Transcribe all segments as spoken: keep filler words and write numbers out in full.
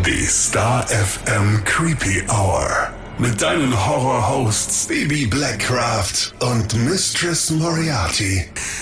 Die Star F M Creepy Hour. Mit deinen Horror-Hosts Baby Blackcraft und Mistress Moriarty.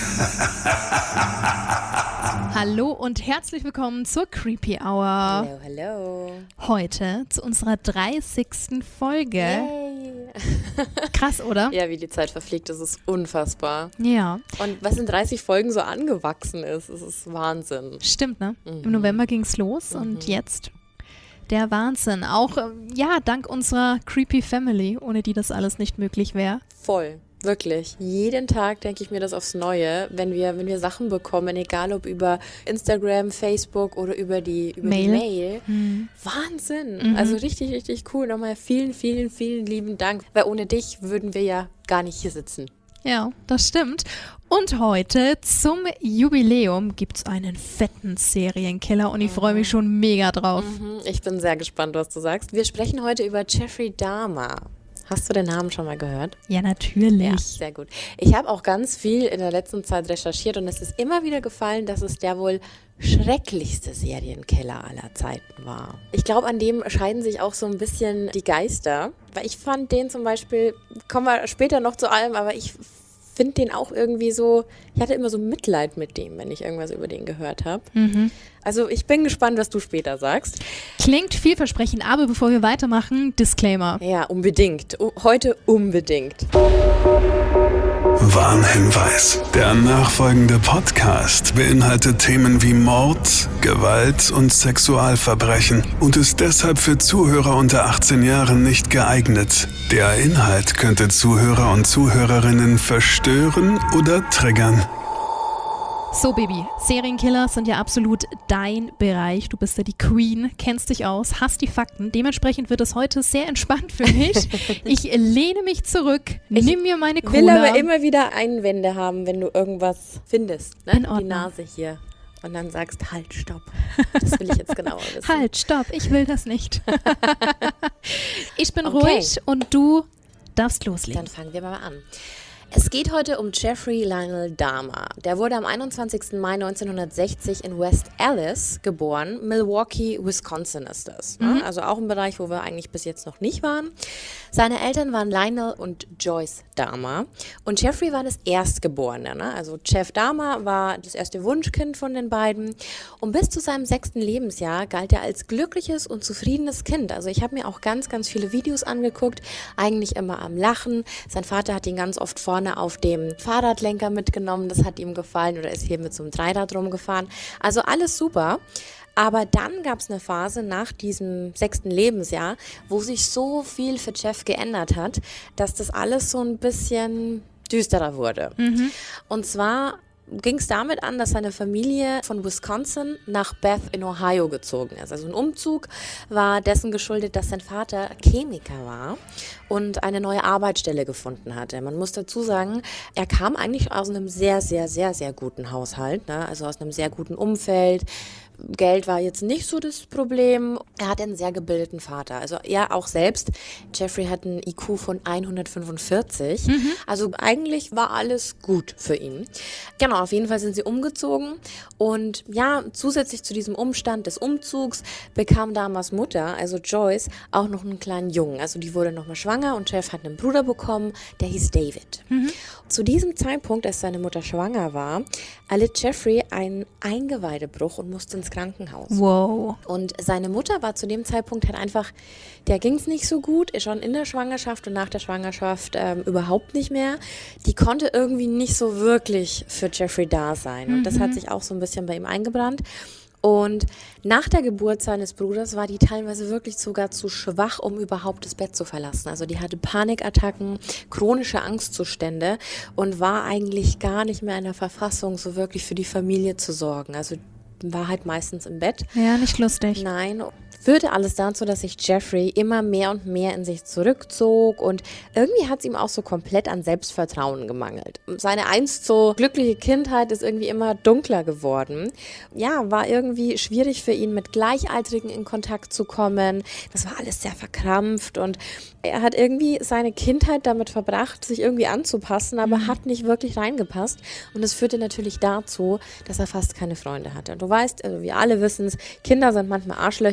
Hallo und herzlich willkommen zur Creepy Hour. Hallo, hallo. Heute zu unserer dreißigsten Folge. Yay. Krass, oder? Ja, wie die Zeit verfliegt, das ist unfassbar. Ja. Und was in dreißig Folgen so angewachsen ist, das ist Wahnsinn. Stimmt, ne? Mhm. Im November ging's los Mhm. und jetzt der Wahnsinn. Auch, ähm, ja, dank unserer Creepy Family, ohne die das alles nicht möglich wäre. Voll. Wirklich. Jeden Tag denke ich mir das aufs Neue, wenn wir, wenn wir Sachen bekommen, egal ob über Instagram, Facebook oder über die, über Mail. die Mail. Mhm. Wahnsinn. Mhm. Also richtig, richtig cool. Nochmal vielen, vielen, vielen lieben Dank. Weil ohne dich würden wir ja gar nicht hier sitzen. Ja, das stimmt. Und heute zum Jubiläum gibt's einen fetten Serienkiller und ich freue mich schon mega drauf. Mhm. Ich bin sehr gespannt, was du sagst. Wir sprechen heute über Jeffrey Dahmer. Hast du den Namen schon mal gehört? Ja, natürlich. Ja, sehr gut. Ich habe auch ganz viel in der letzten Zeit recherchiert und es ist immer wieder gefallen, dass es der wohl schrecklichste Serienkiller aller Zeiten war. Ich glaube, an dem scheiden sich auch so ein bisschen die Geister, weil ich fand den zum Beispiel, kommen wir später noch zu allem, aber ich finde den auch irgendwie so, ich hatte immer so Mitleid mit dem, wenn ich irgendwas über den gehört habe. Mhm. Also ich bin gespannt, was du später sagst. Klingt vielversprechend, aber bevor wir weitermachen, Disclaimer. Ja, unbedingt. O- heute unbedingt. Warnhinweis. Der nachfolgende Podcast beinhaltet Themen wie Mord, Gewalt und Sexualverbrechen und ist deshalb für Zuhörer unter achtzehn Jahren nicht geeignet. Der Inhalt könnte Zuhörer und Zuhörerinnen verstören oder triggern. So, Baby, Serienkiller sind ja absolut dein Bereich. Du bist ja die Queen, kennst dich aus, hast die Fakten. Dementsprechend wird es heute sehr entspannt für mich. Ich lehne mich zurück, Ich nimm mir meine Cola. will aber immer wieder Einwände haben, wenn du irgendwas findest. Ne? In Die Ordnung. Nase hier. Und dann sagst, halt, stopp. Das will ich jetzt genauer wissen. Halt, stopp, ich will das nicht. Ich bin Okay. ruhig und du darfst loslegen. Dann fangen wir mal an. Es geht heute um Jeffrey Lionel Dahmer. Der wurde am einundzwanzigsten Mai neunzehnhundertsechzig in West Allis geboren. Milwaukee, Wisconsin ist das. Ne? Also auch ein Bereich, wo wir eigentlich bis jetzt noch nicht waren. Seine Eltern waren Lionel und Joyce Dahmer. Und Jeffrey war das Erstgeborene. Ne? Also Jeff Dahmer war das erste Wunschkind von den beiden. Und bis zu seinem sechsten Lebensjahr galt er als glückliches und zufriedenes Kind. Also ich habe mir auch ganz, ganz viele Videos angeguckt. Eigentlich immer am Lachen. Sein Vater hat ihn ganz oft vorne auf dem Fahrradlenker mitgenommen. Das hat ihm gefallen. Oder ist hier mit so einem Dreirad rumgefahren. Also alles super. Aber dann gab es eine Phase nach diesem sechsten Lebensjahr, wo sich so viel für Jeff geändert hat, dass das alles so ein bisschen düsterer wurde. Und zwar ging es damit an, dass seine Familie von Wisconsin nach Bath in Ohio gezogen ist. Also ein Umzug war dessen geschuldet, dass sein Vater Chemiker war und eine neue Arbeitsstelle gefunden hatte. Man muss dazu sagen, er kam eigentlich aus einem sehr, sehr, sehr, sehr guten Haushalt, ne? Also aus einem sehr guten Umfeld. Geld war jetzt nicht so das Problem. Er hatte einen sehr gebildeten Vater. Also er auch selbst. Jeffrey hat einen I Q von hundertfünfundvierzig. Mhm. Also eigentlich war alles gut für ihn. Genau, auf jeden Fall sind sie umgezogen. Und ja, zusätzlich zu diesem Umstand des Umzugs bekam Dahmers Mutter, also Joyce, auch noch einen kleinen Jungen. Also die wurde nochmal schwanger und Jeff hat einen Bruder bekommen, der hieß David. Mhm. Zu diesem Zeitpunkt, als seine Mutter schwanger war, erlitt Jeffrey einen Eingeweidebruch und musste ins Krankenhaus. Wow. Und seine Mutter war zu dem Zeitpunkt halt einfach, der ging es nicht so gut, schon in der Schwangerschaft und nach der Schwangerschaft ähm, überhaupt nicht mehr. Die konnte irgendwie nicht so wirklich für Jeffrey da sein. Und mhm. das hat sich auch so ein bisschen bei ihm eingebrannt. Und nach der Geburt seines Bruders war die teilweise wirklich sogar zu schwach, um überhaupt das Bett zu verlassen. Also die hatte Panikattacken, chronische Angstzustände und war eigentlich gar nicht mehr in der Verfassung, so wirklich für die Familie zu sorgen. Also war halt meistens im Bett. Ja, nicht lustig. Nein, führte alles dazu, dass sich Jeffrey immer mehr und mehr in sich zurückzog und irgendwie hat es ihm auch so komplett an Selbstvertrauen gemangelt. Seine einst so glückliche Kindheit ist irgendwie immer dunkler geworden. Ja, war irgendwie schwierig für ihn, mit Gleichaltrigen in Kontakt zu kommen. Das war alles sehr verkrampft und er hat irgendwie seine Kindheit damit verbracht, sich irgendwie anzupassen, aber mhm. hat nicht wirklich reingepasst. Und das führte natürlich dazu, dass er fast keine Freunde hatte. Und du weißt, also wir alle wissen es, Kinder sind manchmal Arschlöcher.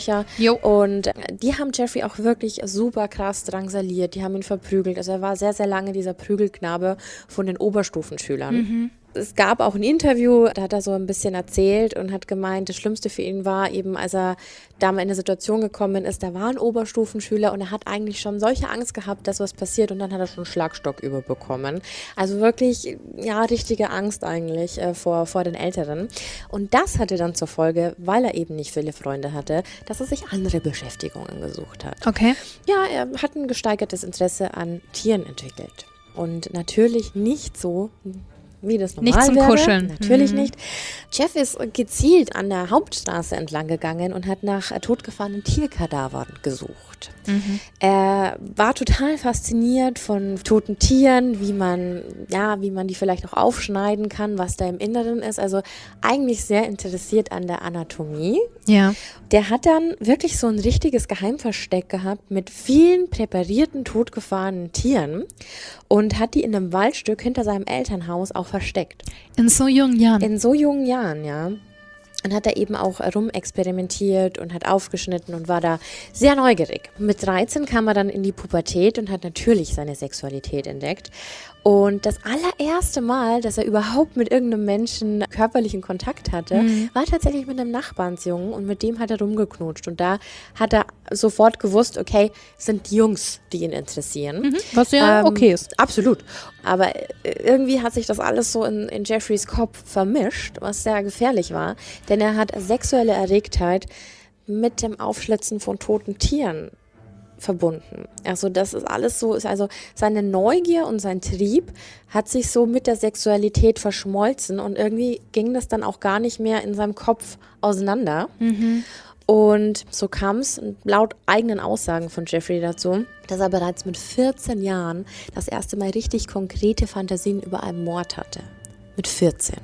Jo. Und die haben Jeffrey auch wirklich super krass drangsaliert. Die haben ihn verprügelt. Also er war sehr, sehr lange dieser Prügelknabe von den Oberstufenschülern. Mhm. Es gab auch ein Interview, da hat er so ein bisschen erzählt und hat gemeint, das Schlimmste für ihn war eben, als er da mal in eine Situation gekommen ist, da war ein Oberstufenschüler und er hat eigentlich schon solche Angst gehabt, dass was passiert und dann hat er schon einen Schlagstock überbekommen. Also wirklich, ja, richtige Angst eigentlich äh, vor, vor den Älteren. Und das hatte dann zur Folge, weil er eben nicht viele Freunde hatte, dass er sich andere Beschäftigungen gesucht hat. Okay. Ja, er hat ein gesteigertes Interesse an Tieren entwickelt. Und natürlich nicht so, wie das normal nicht zum wäre. Kuscheln. Natürlich mhm. nicht. Jeff ist gezielt an der Hauptstraße entlang gegangen und hat nach totgefahrenen Tierkadavern gesucht. Mhm. Er war total fasziniert von toten Tieren, wie man, ja, wie man die vielleicht auch aufschneiden kann, was da im Inneren ist. Also eigentlich sehr interessiert an der Anatomie. Ja. Der hat dann wirklich so ein richtiges Geheimversteck gehabt mit vielen präparierten, totgefahrenen Tieren und hat die in einem Waldstück hinter seinem Elternhaus auch versteckt. In so jungen Jahren? In so jungen Jahren, ja. Und hat da eben auch rumexperimentiert und hat aufgeschnitten und war da sehr neugierig. Mit dreizehn kam er dann in die Pubertät und hat natürlich seine Sexualität entdeckt. Und das allererste Mal, dass er überhaupt mit irgendeinem Menschen körperlichen Kontakt hatte, mhm. war tatsächlich mit einem Nachbarnsjungen und mit dem hat er rumgeknutscht. Und da hat er sofort gewusst, okay, es sind die Jungs, die ihn interessieren. Mhm. Was ja ähm, okay ist. Absolut. Aber irgendwie hat sich das alles so in, in Jeffreys Kopf vermischt, was sehr gefährlich war. Denn er hat sexuelle Erregtheit mit dem Aufschlitzen von toten Tieren verbunden. Also das ist alles so, ist also seine Neugier und sein Trieb hat sich so mit der Sexualität verschmolzen und irgendwie ging das dann auch gar nicht mehr in seinem Kopf auseinander. Mhm. Und so kam es laut eigenen Aussagen von Jeffrey dazu, dass er bereits mit vierzehn Jahren das erste Mal richtig konkrete Fantasien über einen Mord hatte. Mit vierzehn.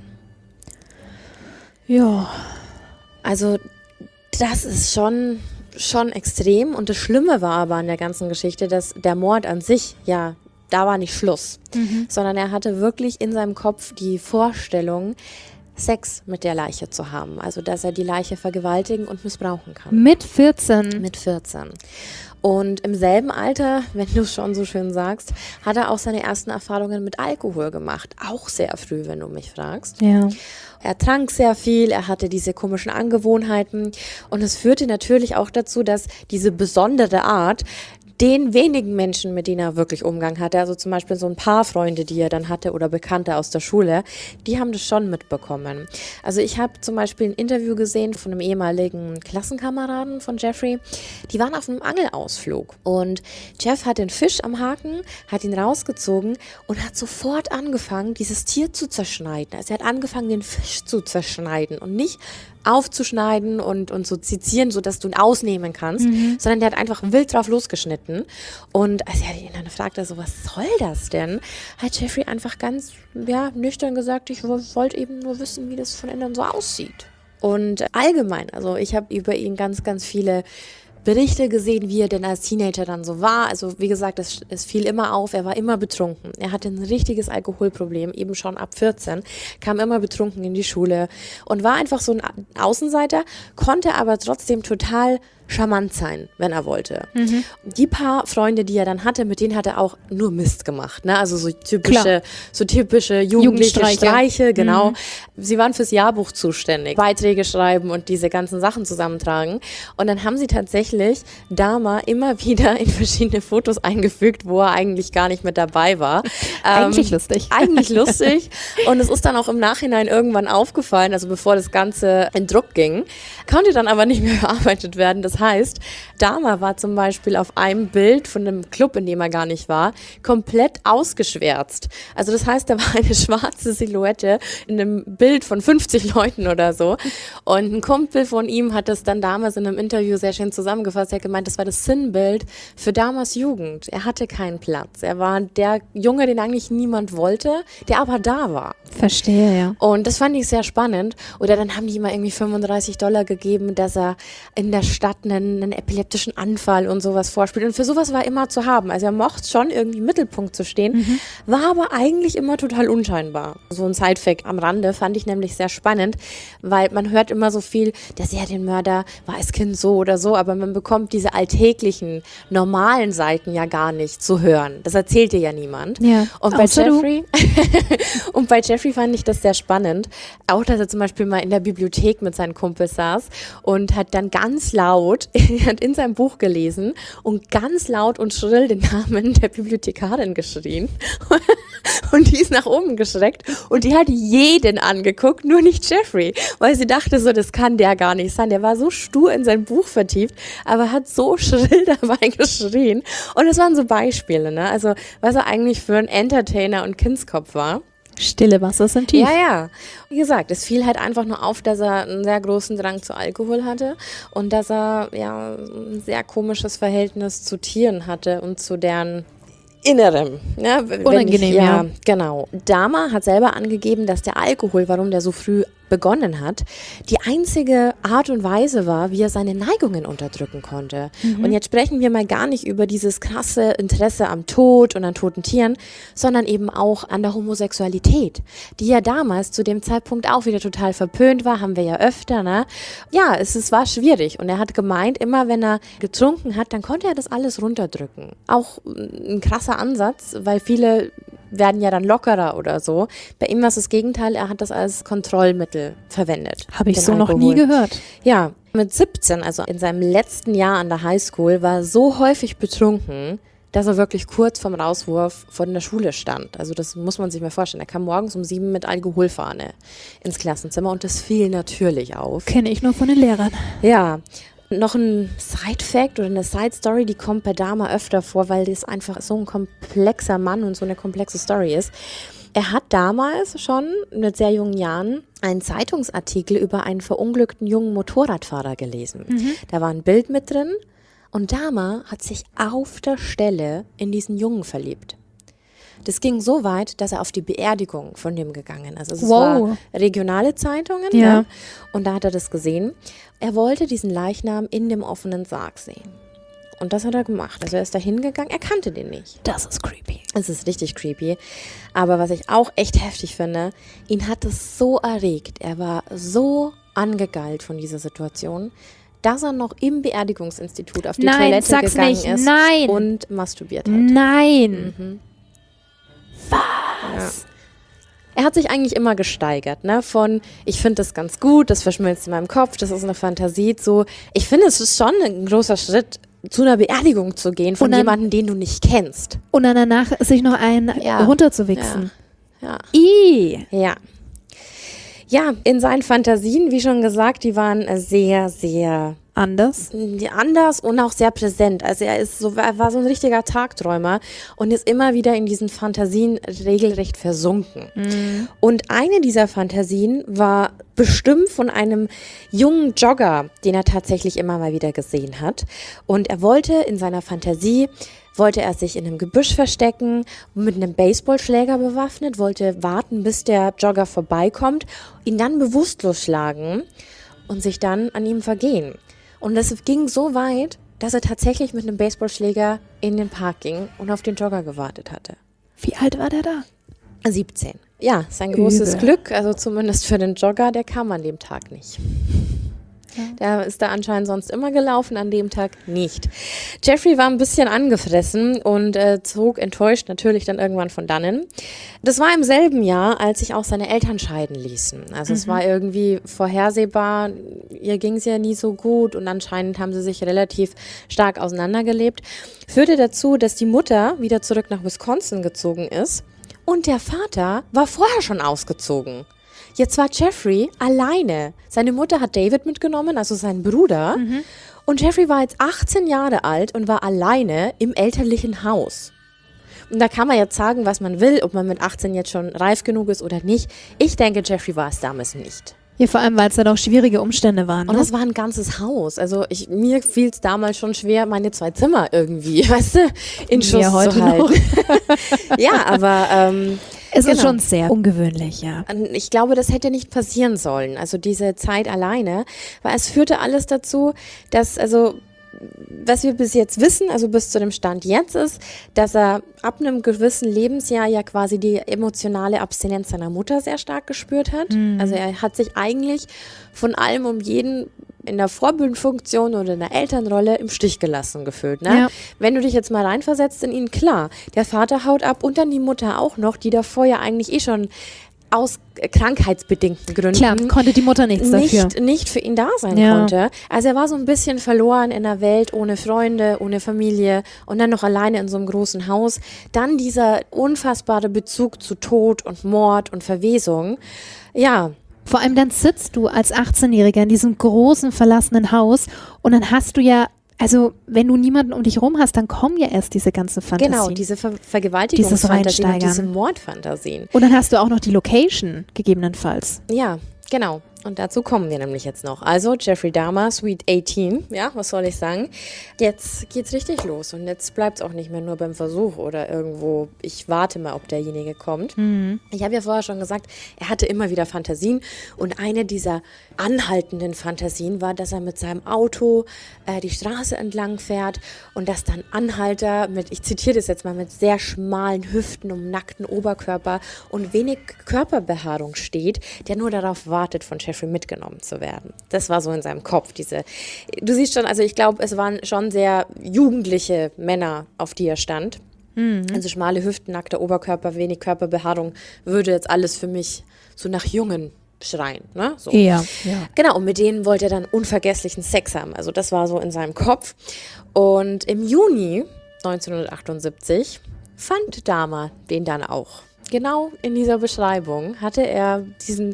Ja. Also das ist schon... schon extrem und das Schlimme war aber an der ganzen Geschichte, dass der Mord an sich, ja, da war nicht Schluss, mhm. sondern er hatte wirklich in seinem Kopf die Vorstellung, Sex mit der Leiche zu haben, also dass er die Leiche vergewaltigen und missbrauchen kann. Mit vierzehn? Mit vierzehn. Und im selben Alter, wenn du es schon so schön sagst, hat er auch seine ersten Erfahrungen mit Alkohol gemacht. Auch sehr früh, wenn du mich fragst. Ja. Er trank sehr viel, er hatte diese komischen Angewohnheiten und es führte natürlich auch dazu, dass diese besondere Art den wenigen Menschen, mit denen er wirklich Umgang hatte, also zum Beispiel so ein paar Freunde, die er dann hatte oder Bekannte aus der Schule, die haben das schon mitbekommen. Also ich habe zum Beispiel ein Interview gesehen von einem ehemaligen Klassenkameraden von Jeffrey, die waren auf einem Angelausflug und Jeff hat den Fisch am Haken, hat ihn rausgezogen und hat sofort angefangen, dieses Tier zu zerschneiden. Also er hat angefangen, den Fisch zu zerschneiden und nicht aufzuschneiden und, und zu sezieren, sodass du ihn ausnehmen kannst, mhm. sondern der hat einfach wild drauf losgeschnitten. Und als er ihn dann fragte, so, was soll das denn, hat Jeffrey einfach ganz ja, nüchtern gesagt, ich wollte eben nur wissen, wie das von innen so aussieht. Und allgemein, also ich habe über ihn ganz, ganz viele Berichte gesehen, wie er denn als Teenager dann so war. Also wie gesagt, es, es fiel immer auf, er war immer betrunken. Er hatte ein richtiges Alkoholproblem, eben schon ab vierzehn, kam immer betrunken in die Schule und war einfach so ein Außenseiter, konnte aber trotzdem total charmant sein, wenn er wollte. Mhm. Die paar Freunde, die er dann hatte, mit denen hat er auch nur Mist gemacht, ne? Also so typische, so typische jugendliche Streiche, genau. Mhm. Sie waren fürs Jahrbuch zuständig, Beiträge schreiben und diese ganzen Sachen zusammentragen. Und dann haben sie tatsächlich Dama immer wieder in verschiedene Fotos eingefügt, wo er eigentlich gar nicht mit dabei war. Eigentlich ähm, lustig. Eigentlich lustig. Und es ist dann auch im Nachhinein irgendwann aufgefallen, also bevor das Ganze in Druck ging, konnte dann aber nicht mehr bearbeitet werden. Das heißt, Dama war zum Beispiel auf einem Bild von einem Club, in dem er gar nicht war, komplett ausgeschwärzt. Also das heißt, da war eine schwarze Silhouette in einem Bild von fünfzig Leuten oder so. Und ein Kumpel von ihm hat das dann damals in einem Interview sehr schön zusammengefasst. Er hat gemeint, das war das Sinnbild für Damas Jugend. Er hatte keinen Platz. Er war der Junge, den eigentlich niemand wollte, der aber da war. Verstehe, ja. Und das fand ich sehr spannend. Oder dann haben die ihm irgendwie fünfunddreißig Dollar gegeben, dass er in der Stadt einen, einen epileptischen Anfall und sowas vorspielt. Und für sowas war er immer zu haben. Also er mochte schon irgendwie im Mittelpunkt zu stehen, mhm. war aber eigentlich immer total unscheinbar. So ein Sidefact am Rande fand ich nämlich sehr spannend, weil man hört immer so viel, der Serienmörder war als Kind so oder so, aber man man bekommt diese alltäglichen, normalen Seiten ja gar nicht zu hören. Das erzählt dir ja niemand. Ja. Und bei Außer Jeffrey und bei Jeffrey fand ich das sehr spannend. Auch, dass er zum Beispiel mal in der Bibliothek mit seinen Kumpels saß und hat dann ganz laut, er hat in seinem Buch gelesen und ganz laut und schrill den Namen der Bibliothekarin geschrien. Und die ist nach oben geschreckt und die hat jeden angeguckt, nur nicht Jeffrey, weil sie dachte so, das kann der gar nicht sein. Der war so stur in sein Buch vertieft, aber hat so schrill dabei geschrien. Und das waren so Beispiele, ne? Also was er eigentlich für ein Entertainer und Kindskopf war. Stille Wasser sind tief. Ja, ja. Wie gesagt, es fiel halt einfach nur auf, dass er einen sehr großen Drang zu Alkohol hatte und dass er ja ein sehr komisches Verhältnis zu Tieren hatte und zu deren Innerem. Ja, Unangenehm, ich, ja, ja. Genau. Dahmer hat selber angegeben, dass der Alkohol, warum der so früh begonnen hat, die einzige Art und Weise war, wie er seine Neigungen unterdrücken konnte. Mhm. Und jetzt sprechen wir mal gar nicht über dieses krasse Interesse am Tod und an toten Tieren, sondern eben auch an der Homosexualität, die ja damals zu dem Zeitpunkt auch wieder total verpönt war, haben wir ja öfter, ne? Ja, es, es war schwierig und er hat gemeint, immer wenn er getrunken hat, dann konnte er das alles runterdrücken. Auch ein krasser Ansatz, weil viele werden ja dann lockerer oder so. Bei ihm war es das Gegenteil, er hat das als Kontrollmittel verwendet. Habe ich den so Alkohol. noch nie gehört. Ja, mit siebzehn, also in seinem letzten Jahr an der Highschool, war er so häufig betrunken, dass er wirklich kurz vorm Rauswurf von der Schule stand. Also das muss man sich mal vorstellen. Er kam morgens um sieben mit Alkoholfahne ins Klassenzimmer und das fiel natürlich auf. Kenne ich nur von den Lehrern. Ja. Noch ein Side-Fact oder eine Side-Story, die kommt bei Dahmer öfter vor, weil das einfach so ein komplexer Mann und so eine komplexe Story ist. Er hat damals schon mit sehr jungen Jahren einen Zeitungsartikel über einen verunglückten jungen Motorradfahrer gelesen. Mhm. Da war ein Bild mit drin und Dahmer hat sich auf der Stelle in diesen Jungen verliebt. Das ging so weit, dass er auf die Beerdigung von dem gegangen ist. Also es wow. war regionale Zeitungen, ja. Ne? Und da hat er das gesehen. Er wollte diesen Leichnam in dem offenen Sarg sehen. Und das hat er gemacht. Also er ist da hingegangen, er kannte den nicht. Das ist creepy. Es ist richtig creepy. Aber was ich auch echt heftig finde, ihn hat es so erregt. Er war so angegeilt von dieser Situation, dass er noch im Beerdigungsinstitut auf die Nein, Toilette sag's gegangen nicht. ist Nein. und masturbiert hat. Nein. Mhm. Was? Ja. Er hat sich eigentlich immer gesteigert, ne? Von, ich finde das ganz gut, das verschmilzt in meinem Kopf, das ist eine Fantasie, so. Ich finde, es ist schon ein großer Schritt, zu einer Beerdigung zu gehen von dann, jemandem, den du nicht kennst. Und dann danach sich noch einen ja. runterzuwichsen. Ja. Ja. I. Ja. Ja, in seinen Fantasien, wie schon gesagt, die waren sehr, sehr anders. Anders und auch sehr präsent. Also er ist so, er war so ein richtiger Tagträumer und ist immer wieder in diesen Fantasien regelrecht versunken. Mhm. Und eine dieser Fantasien war bestimmt von einem jungen Jogger, den er tatsächlich immer mal wieder gesehen hat. Und er wollte in seiner Fantasie wollte er sich in einem Gebüsch verstecken, mit einem Baseballschläger bewaffnet, wollte warten, bis der Jogger vorbeikommt, ihn dann bewusstlos schlagen und sich dann an ihm vergehen. Und das ging so weit, dass er tatsächlich mit einem Baseballschläger in den Park ging und auf den Jogger gewartet hatte. Wie alt war der da? siebzehn. Ja, sein großes Übel. Glück, also zumindest für den Jogger, der kam an dem Tag nicht. Der ist da anscheinend sonst immer gelaufen, an dem Tag nicht. Jeffrey war ein bisschen angefressen und äh, zog enttäuscht natürlich dann irgendwann von dannen. Das war im selben Jahr, als sich auch seine Eltern scheiden ließen. Also mhm. es war irgendwie vorhersehbar, ihr ging es ja nie so gut und anscheinend haben sie sich relativ stark auseinandergelebt. Führte dazu, dass die Mutter wieder zurück nach Wisconsin gezogen ist und der Vater war vorher schon ausgezogen. Jetzt war Jeffrey alleine. Seine Mutter hat David mitgenommen, also seinen Bruder. Mhm. Und Jeffrey war jetzt achtzehn Jahre alt und war alleine im elterlichen Haus. Und da kann man jetzt sagen, was man will, ob man mit achtzehn jetzt schon reif genug ist oder nicht. Ich denke, Jeffrey war es damals nicht. Ja, vor allem, weil es dann auch schwierige Umstände waren. Ne? Und das war ein ganzes Haus. Also ich, mir fiel es damals schon schwer, meine zwei Zimmer irgendwie, weißt du, in Schuss ja, heute zu halten. Noch. Ja, aber ähm, es genau. ist schon sehr ungewöhnlich, ja. Ich glaube, das hätte nicht passieren sollen. Also diese Zeit alleine, weil es führte alles dazu, dass, also was wir bis jetzt wissen, also bis zu dem Stand jetzt ist, dass er ab einem gewissen Lebensjahr ja quasi die emotionale Abstinenz seiner Mutter sehr stark gespürt hat. Mhm. Also er hat sich eigentlich von allem um jeden in der Vorbildfunktion oder in der Elternrolle im Stich gelassen gefühlt. Ne? Ja. Wenn du dich jetzt mal reinversetzt in ihn, klar, der Vater haut ab und dann die Mutter auch noch, die davor ja eigentlich eh schon aus krankheitsbedingten Gründen Klar, konnte die Mutter nichts nicht, dafür. nicht für ihn da sein ja. konnte. Also er war so ein bisschen verloren in der Welt, ohne Freunde, ohne Familie und dann noch alleine in so einem großen Haus. Dann dieser unfassbare Bezug zu Tod und Mord und Verwesung. Ja. Vor allem dann sitzt du als achtzehnjähriger in diesem großen verlassenen Haus und dann hast du ja Also wenn du niemanden um dich rum hast, dann kommen ja erst diese ganzen Fantasien. Genau, diese Ver Vergewaltigungsfantasien und diese Mordfantasien. Und dann hast du auch noch die Location gegebenenfalls. Ja, genau. Und dazu kommen wir nämlich jetzt noch. Also Jeffrey Dahmer, Sweet achtzehn, ja, was soll ich sagen? Jetzt geht's richtig los und jetzt bleibt's auch nicht mehr nur beim Versuch oder irgendwo, ich warte mal, ob derjenige kommt. Mhm. Ich habe ja vorher schon gesagt, er hatte immer wieder Fantasien und eine dieser anhaltenden Fantasien war, dass er mit seinem Auto äh, die Straße entlang fährt und dass dann Anhalter mit, ich zitiere das jetzt mal, mit sehr schmalen Hüften und nackten Oberkörper und wenig Körperbehaarung steht, der nur darauf wartet, von Jeffrey mitgenommen zu werden. Das war so in seinem Kopf. Diese, du siehst schon, also ich glaube, es waren schon sehr jugendliche Männer, auf die er stand. Mhm. Also schmale Hüften, nackter Oberkörper, wenig Körperbehaarung, würde jetzt alles für mich so nach Jungen schreien. Ne? So. Ja, ja. Genau, und mit denen wollte er dann unvergesslichen Sex haben. Also das war so in seinem Kopf. Und im Juni neunzehnhundertachtundsiebzig fand Dahmer den dann auch. Genau in dieser Beschreibung hatte er diesen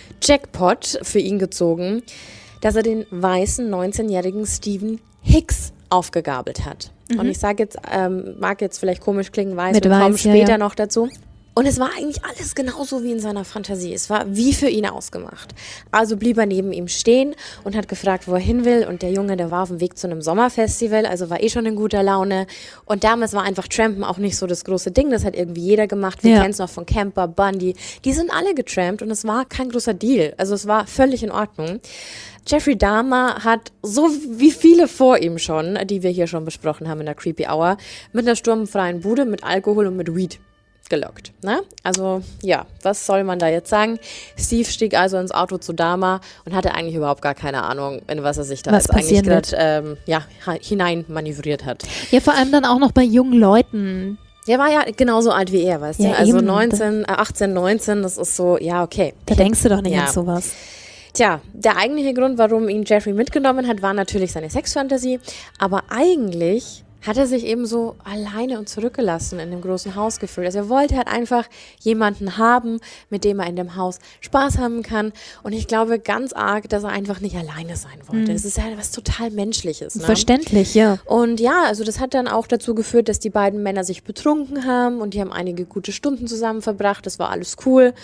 Jackpot für ihn gezogen, dass er den weißen neunzehnjährigen Stephen Hicks aufgegabelt hat. Mhm. Und ich sage jetzt, ähm, mag jetzt vielleicht komisch klingen, weiß, wir kommen später ja, ja. noch dazu. Und es war eigentlich alles genauso wie in seiner Fantasie. Es war wie für ihn ausgemacht. Also blieb er neben ihm stehen und hat gefragt, wo er hin will. Und der Junge, der war auf dem Weg zu einem Sommerfestival, also war eh schon in guter Laune. Und damals war einfach Trampen auch nicht so das große Ding. Das hat irgendwie jeder gemacht. Wir ja. kennen es noch von Camper, Bundy. Die sind alle getrampt und es war kein großer Deal. Also es war völlig in Ordnung. Jeffrey Dahmer hat, so wie viele vor ihm schon, die wir hier schon besprochen haben in der Creepy Hour, mit einer sturmfreien Bude, mit Alkohol und mit Weed gelockt. Ne? Also ja, was soll man da jetzt sagen? Steve stieg also ins Auto zu Dahmer und hatte eigentlich überhaupt gar keine Ahnung, in was er sich da jetzt eigentlich gerade ähm, ja, hinein manövriert hat. Ja, vor allem dann auch noch bei jungen Leuten. Der war ja genauso alt wie er, weißt ja, du? Also neunzehn, achtzehn, neunzehn, das ist so, ja, okay. Da denkst du doch nicht ja. an sowas. Tja, der eigentliche Grund, warum ihn Jeffrey mitgenommen hat, war natürlich seine Sexfantasie, aber eigentlich hat er sich eben so alleine und zurückgelassen in dem großen Haus gefühlt. Also er wollte halt einfach jemanden haben, mit dem er in dem Haus Spaß haben kann. Und ich glaube ganz arg, dass er einfach nicht alleine sein wollte. Es mhm. ist ja was total Menschliches. Ne? Verständlich, ja. Und ja, also das hat dann auch dazu geführt, dass die beiden Männer sich betrunken haben und die haben einige gute Stunden zusammen verbracht. Das war alles cool.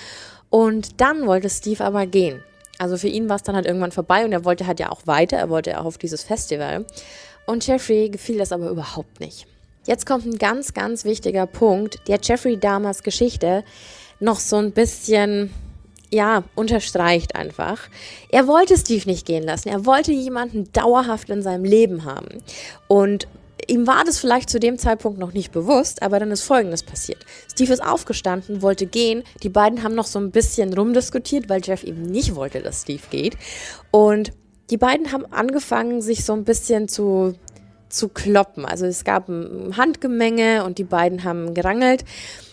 Und dann wollte Steve aber gehen. Also für ihn war es dann halt irgendwann vorbei und er wollte halt ja auch weiter. Er wollte auch auf dieses Festival. Und Jeffrey gefiel das aber überhaupt nicht. Jetzt kommt ein ganz, ganz wichtiger Punkt, der Jeffrey Dahmers Geschichte noch so ein bisschen, ja, unterstreicht einfach. Er wollte Steve nicht gehen lassen. Er wollte jemanden dauerhaft in seinem Leben haben. Und ihm war das vielleicht zu dem Zeitpunkt noch nicht bewusst, aber dann ist Folgendes passiert. Steve ist aufgestanden, wollte gehen. Die beiden haben noch so ein bisschen rumdiskutiert, weil Jeff eben nicht wollte, dass Steve geht. Und die beiden haben angefangen, sich so ein bisschen zu, zu kloppen. Also es gab ein Handgemenge und die beiden haben gerangelt.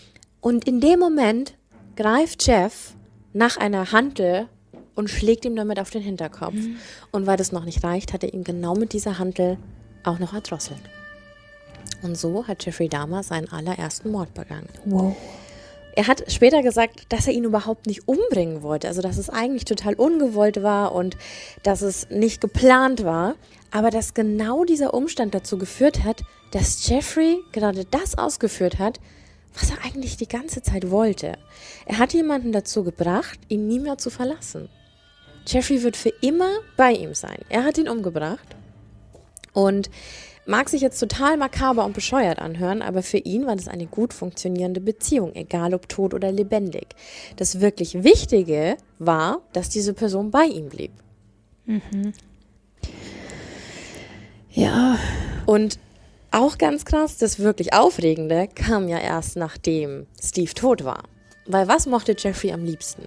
Und in dem Moment greift Jeff nach einer Hantel und schlägt ihm damit auf den Hinterkopf. Mhm. Und weil das noch nicht reicht, hat er ihn genau mit dieser Hantel auch noch erdrosselt. Und so hat Jeffrey Dahmer seinen allerersten Mord begangen. Wow. Er hat später gesagt, dass er ihn überhaupt nicht umbringen wollte, also dass es eigentlich total ungewollt war und dass es nicht geplant war, aber dass genau dieser Umstand dazu geführt hat, dass Jeffrey gerade das ausgeführt hat, was er eigentlich die ganze Zeit wollte. Er hat jemanden dazu gebracht, ihn nie mehr zu verlassen. Jeffrey wird für immer bei ihm sein. Er hat ihn umgebracht und mag sich jetzt total makaber und bescheuert anhören, aber für ihn war das eine gut funktionierende Beziehung, egal ob tot oder lebendig. Das wirklich Wichtige war, dass diese Person bei ihm blieb. Mhm. Ja. Und auch ganz krass, das wirklich Aufregende kam ja erst nachdem Steve tot war. Weil was mochte Jeffrey am liebsten?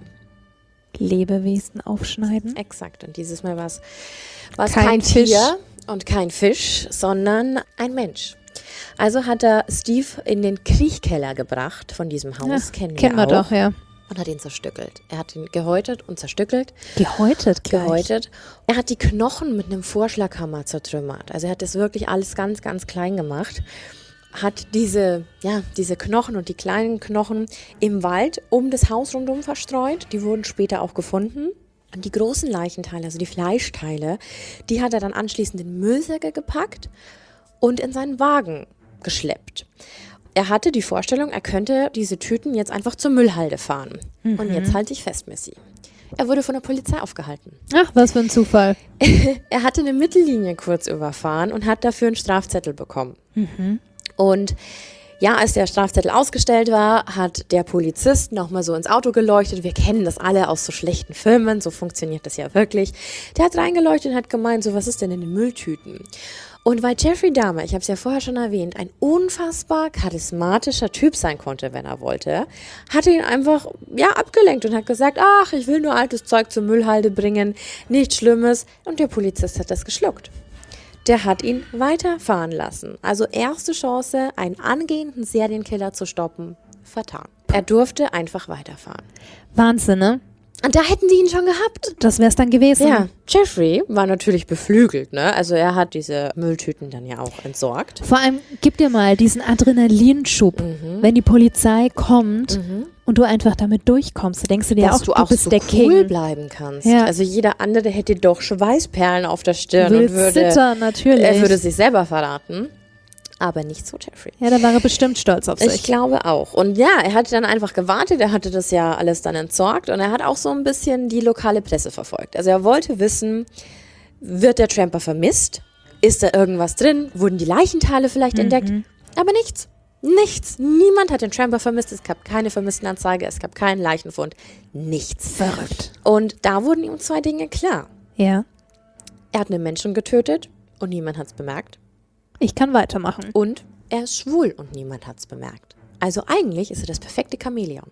Lebewesen aufschneiden. Exakt. Und dieses Mal war es kein, Kein Tier Fisch. und kein Fisch, sondern ein Mensch. Also hat er Steve in den Kriechkeller gebracht von diesem Haus, Ja, kennen wir kennen wir auch, doch, ja. und hat ihn zerstückelt. Er hat ihn gehäutet und zerstückelt. Gehäutet gleich. Gehäutet. Er hat die Knochen mit einem Vorschlaghammer zertrümmert. Also er hat das wirklich alles ganz, ganz klein gemacht. Hat diese, ja, diese Knochen und die kleinen Knochen im Wald um das Haus rundum verstreut. Die wurden später auch gefunden. Und die großen Leichenteile, also die Fleischteile, die hat er dann anschließend in Müllsäcke gepackt und in seinen Wagen geschleppt. Er hatte die Vorstellung, er könnte diese Tüten jetzt einfach zur Müllhalde fahren. Mhm. Und jetzt halte ich fest, Missy. Er wurde von der Polizei aufgehalten. Ach, was für ein Zufall. Er hatte eine Mittellinie kurz überfahren und hat dafür einen Strafzettel bekommen. Mhm. Und ja, als der Strafzettel ausgestellt war, hat der Polizist nochmal so ins Auto geleuchtet. Wir kennen das alle aus so schlechten Filmen, so funktioniert das ja wirklich. Der hat reingeleuchtet und hat gemeint, so was ist denn in den Mülltüten? Und weil Jeffrey Dahmer, ich habe es ja vorher schon erwähnt, ein unfassbar charismatischer Typ sein konnte, wenn er wollte, hat er ihn einfach ja abgelenkt und hat gesagt, ach, ich will nur altes Zeug zur Müllhalde bringen, nichts Schlimmes. Und der Polizist hat das geschluckt. Der hat ihn weiterfahren lassen. Also erste Chance, einen angehenden Serienkiller zu stoppen, vertan. Er durfte einfach weiterfahren. Wahnsinn, ne? Und da hätten die ihn schon gehabt. Das wär's dann gewesen. Ja, Jeffrey war natürlich beflügelt, ne? Also er hat diese Mülltüten dann ja auch entsorgt. Vor allem, gib dir mal diesen Adrenalinschub, mhm. wenn die Polizei kommt mhm. und du einfach damit durchkommst. Da denkst du dir Dass auch, du du auch bist so der cool King. bleiben kannst. Ja. Also jeder andere hätte doch Schweißperlen auf der Stirn Will und würde, zittern, natürlich. er würde sich selber verraten. Aber nicht so Jeffrey. Ja, da war er bestimmt stolz auf sich. Ich glaube auch. Und ja, er hat dann einfach gewartet, er hatte das ja alles dann entsorgt und er hat auch so ein bisschen die lokale Presse verfolgt. Also er wollte wissen, wird der Tramper vermisst? Ist da irgendwas drin? Wurden die Leichenteile vielleicht mhm. entdeckt? Aber nichts. Nichts. Niemand hat den Tramper vermisst. Es gab keine Vermisstenanzeige, es gab keinen Leichenfund. Nichts. Verrückt. Und da wurden ihm zwei Dinge klar. Ja. Er hat einen Menschen getötet und niemand hat es bemerkt. Ich kann weitermachen. Und er ist schwul und niemand hat es bemerkt. Also eigentlich ist er das perfekte Chamäleon.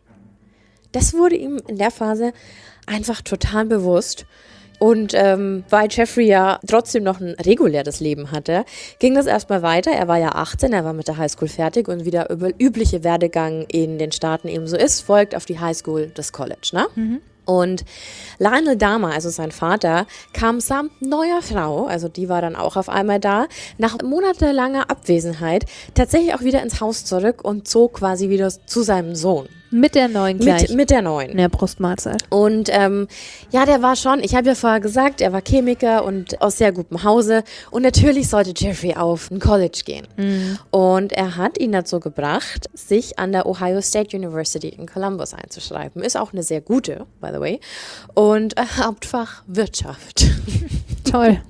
Das wurde ihm in der Phase einfach total bewusst. Und ähm, weil Jeffrey ja trotzdem noch ein reguläres Leben hatte, ging das erstmal weiter. Er war ja achtzehn, er war mit der Highschool fertig und wie der übliche Werdegang in den Staaten eben so ist, folgt auf die Highschool das College, ne? Mhm. Und Lionel Dahmer, also sein Vater, kam samt neuer Frau, also die war dann auch auf einmal da, nach monatelanger Abwesenheit tatsächlich auch wieder ins Haus zurück und zog quasi wieder zu seinem Sohn. Mit der neuen gleich. Mit, mit der neuen. In der Brustmahlzeit. Und ähm, ja, der war schon, ich habe ja vorher gesagt, er war Chemiker und aus sehr gutem Hause. Und natürlich sollte Jeffrey auf ein College gehen. Mhm. Und er hat ihn dazu gebracht, sich an der Ohio State University in Columbus einzuschreiben. Ist auch eine sehr gute, by the way. Und äh, Hauptfach Wirtschaft. Toll.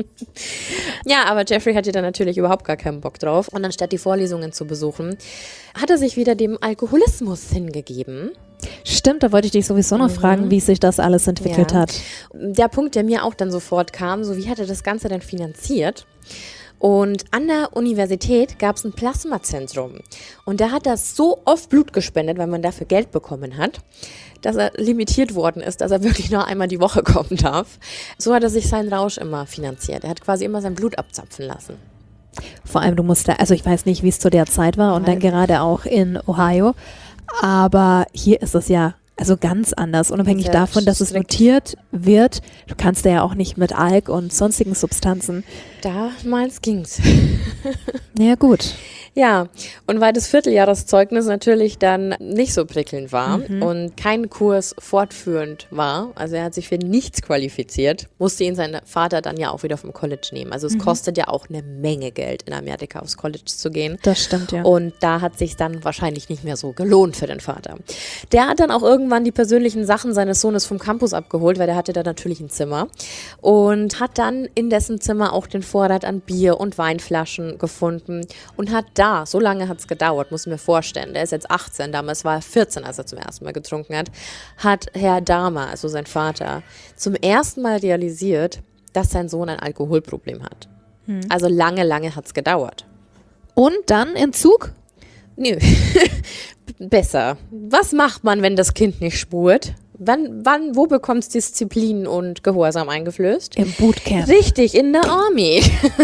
Ja, aber Jeffrey hatte dann natürlich überhaupt gar keinen Bock drauf. Und anstatt die Vorlesungen zu besuchen, hat er sich wieder dem Alkoholismus hingegeben. Stimmt, da wollte ich dich sowieso noch mhm. fragen, wie sich das alles entwickelt ja. hat. Der Punkt, der mir auch dann sofort kam, so wie hat er das Ganze denn finanziert? Und an der Universität gab es ein Plasmazentrum. Und da hat er so oft Blut gespendet, weil man dafür Geld bekommen hat, dass er limitiert worden ist, dass er wirklich nur einmal die Woche kommen darf. So hat er sich seinen Rausch immer finanziert. Er hat quasi immer sein Blut abzapfen lassen. Vor allem, du musst da, also ich weiß nicht, wie es zu der Zeit war und dann gerade auch in Ohio, aber hier ist es ja also ganz anders, unabhängig Sehr davon, dass es strikt. notiert wird. Du kannst da ja auch nicht mit Alk und sonstigen Substanzen. Damals ging's. Ja, gut. Ja, und weil das Vierteljahreszeugnis natürlich dann nicht so prickelnd war mhm. und kein Kurs fortführend war, also er hat sich für nichts qualifiziert, musste ihn sein Vater dann ja auch wieder vom College nehmen. Also es mhm. kostet ja auch eine Menge Geld, in Amerika aufs College zu gehen. Das stimmt, ja. Und da hat sich dann wahrscheinlich nicht mehr so gelohnt für den Vater. Der hat dann auch irgendwann die persönlichen Sachen seines Sohnes vom Campus abgeholt, weil der hatte da natürlich ein Zimmer und hat dann in dessen Zimmer auch den Vorrat an Bier und Weinflaschen gefunden und hat da so lange hat es gedauert, muss ich mir vorstellen. Der ist jetzt achtzehn, damals war er vierzehn, als er zum ersten Mal getrunken hat. Hat Herr Dahmer, also sein Vater, zum ersten Mal realisiert, dass sein Sohn ein Alkoholproblem hat. Hm. Also lange, lange hat es gedauert. Und dann Entzug? Nö, besser. Was macht man, wenn das Kind nicht spurt? Wann, wann, wo bekommt es Disziplin und Gehorsam eingeflößt? Im Bootcamp. Richtig, in der Army.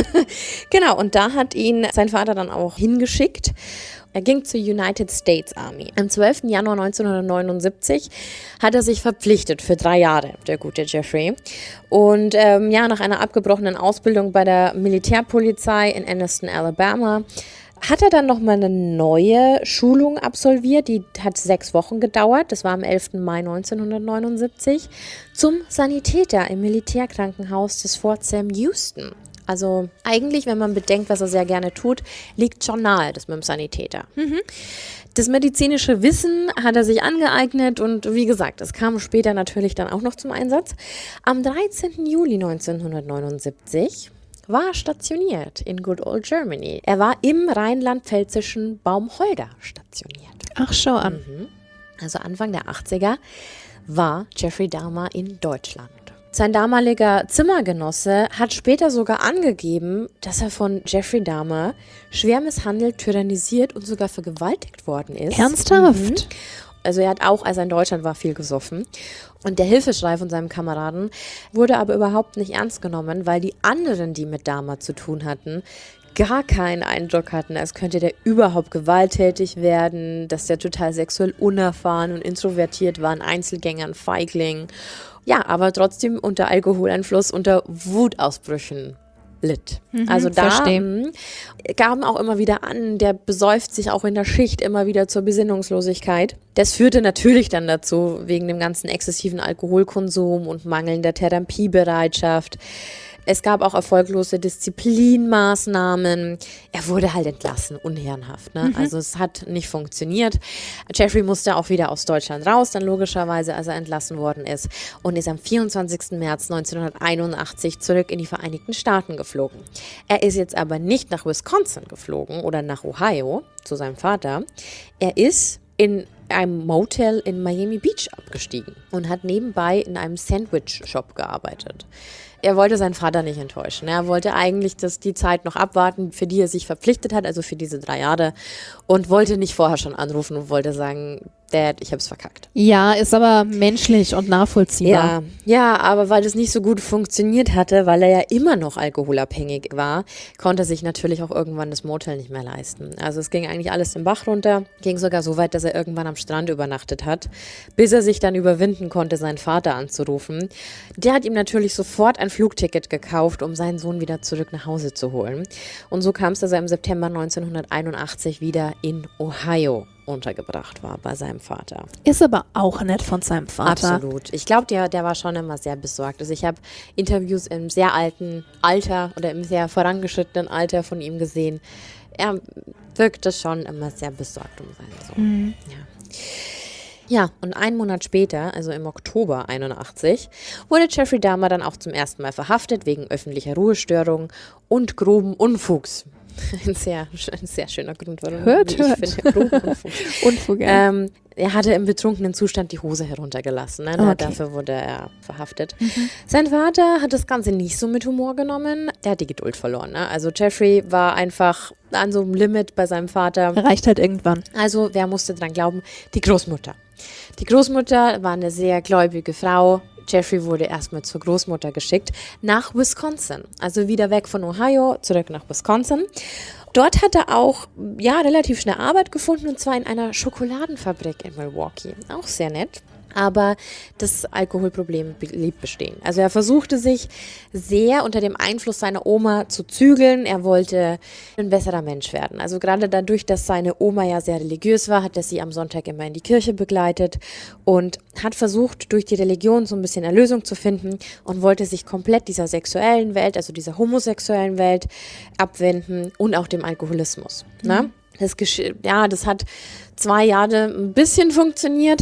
Genau, und da hat ihn sein Vater dann auch hingeschickt. Er ging zur United States Army. Am zwölften Januar neunzehnhundertneunundsiebzig hat er sich verpflichtet für drei Jahre, der gute Jeffrey. Und ähm, ja, nach einer abgebrochenen Ausbildung bei der Militärpolizei in Anniston, Alabama, hat er dann nochmal eine neue Schulung absolviert, die hat sechs Wochen gedauert, das war am elften Mai neunzehnhundertneunundsiebzig, zum Sanitäter im Militärkrankenhaus des Fort Sam Houston. Also eigentlich, wenn man bedenkt, was er sehr gerne tut, liegt schon nahe, das mit dem Sanitäter. Mhm. Das medizinische Wissen hat er sich angeeignet und wie gesagt, es kam später natürlich dann auch noch zum Einsatz. Am dreizehnten Juli neunzehnhundertneunundsiebzig war er stationiert in Good Old Germany. Er war im rheinland-pfälzischen Baumholder stationiert. Ach, schau an. Mhm. Also Anfang der achtziger war Jeffrey Dahmer in Deutschland. Sein damaliger Zimmergenosse hat später sogar angegeben, dass er von Jeffrey Dahmer schwer misshandelt, tyrannisiert und sogar vergewaltigt worden ist. Ernsthaft? Mhm. Also er hat auch, als er in Deutschland war, viel gesoffen. Und der Hilfeschrei von seinem Kameraden wurde aber überhaupt nicht ernst genommen, weil die anderen, die mit Dahmer zu tun hatten, gar keinen Eindruck hatten, als könnte der überhaupt gewalttätig werden, dass der total sexuell unerfahren und introvertiert war, ein Einzelgänger, ein Feigling. Ja, aber trotzdem unter Alkoholeinfluss, unter Wutausbrüchen litt. Mhm, also da mh, gaben auch immer wieder an, der besäuft sich auch in der Schicht immer wieder zur Besinnungslosigkeit. Das führte natürlich dann dazu, wegen dem ganzen exzessiven Alkoholkonsum und mangelnder Therapiebereitschaft. Es gab auch erfolglose Disziplinmaßnahmen. Er wurde halt entlassen, unehrenhaft. Ne? Mhm. Also es hat nicht funktioniert. Jeffrey musste auch wieder aus Deutschland raus, dann logischerweise, als er entlassen worden ist. Und ist am vierundzwanzigsten März neunzehnhunderteinundachtzig zurück in die Vereinigten Staaten geflogen. Er ist jetzt aber nicht nach Wisconsin geflogen oder nach Ohio zu seinem Vater. Er ist in einem Motel in Miami Beach abgestiegen und hat nebenbei in einem Sandwich-Shop gearbeitet. Er wollte seinen Vater nicht enttäuschen. Er wollte eigentlich das, die Zeit noch abwarten, für die er sich verpflichtet hat, also für diese drei Jahre, und wollte nicht vorher schon anrufen und wollte sagen, Dad, ich hab's verkackt. Ja, ist aber menschlich und nachvollziehbar. Ja, ja, aber weil das nicht so gut funktioniert hatte, weil er ja immer noch alkoholabhängig war, konnte er sich natürlich auch irgendwann das Motel nicht mehr leisten. Also es ging eigentlich alles den Bach runter, ging sogar so weit, dass er irgendwann am Strand übernachtet hat, bis er sich dann überwinden konnte, seinen Vater anzurufen. Der hat ihm natürlich sofort ein Flugticket gekauft, um seinen Sohn wieder zurück nach Hause zu holen. Und so kam es, dass er im September neunzehnhunderteinundachtzig wieder in Ohio untergebracht war bei seinem Vater. Ist aber auch nett von seinem Vater. Absolut. Ich glaube, der, der war schon immer sehr besorgt. Also ich habe Interviews im sehr alten Alter oder im sehr vorangeschrittenen Alter von ihm gesehen. Er wirkte schon immer sehr besorgt um seinen Sohn. Mhm. Ja. Ja, und einen Monat später, also im Oktober einundachtzig, wurde Jeffrey Dahmer dann auch zum ersten Mal verhaftet wegen öffentlicher Ruhestörung und groben Unfugs. Ein sehr, ein sehr schöner Grund, warum hört, ich hört. finde, groben Unfug. Unfug, ja. ähm, er hatte im betrunkenen Zustand die Hose heruntergelassen. Ne? Okay. Dafür wurde er verhaftet. Mhm. Sein Vater hat das Ganze nicht so mit Humor genommen. Der hat die Geduld verloren. Ne? Also Jeffrey war einfach an so einem Limit bei seinem Vater. Reicht halt irgendwann. Also wer musste dran glauben? Die Großmutter. Die Großmutter war eine sehr gläubige Frau. Jeffrey wurde erstmal zur Großmutter geschickt nach Wisconsin. Also wieder weg von Ohio, zurück nach Wisconsin. Dort hat er auch ja, relativ schnell Arbeit gefunden, und zwar in einer Schokoladenfabrik in Milwaukee. Auch sehr nett. Aber das Alkoholproblem blieb bestehen. Also er versuchte sich sehr unter dem Einfluss seiner Oma zu zügeln. Er wollte ein besserer Mensch werden. Also gerade dadurch, dass seine Oma ja sehr religiös war, hat er sie am Sonntag immer in die Kirche begleitet und hat versucht, durch die Religion so ein bisschen Erlösung zu finden und wollte sich komplett dieser sexuellen Welt, also dieser homosexuellen Welt abwenden und auch dem Alkoholismus. Mhm. Ne? Das, ja, das hat zwei Jahre ein bisschen funktioniert.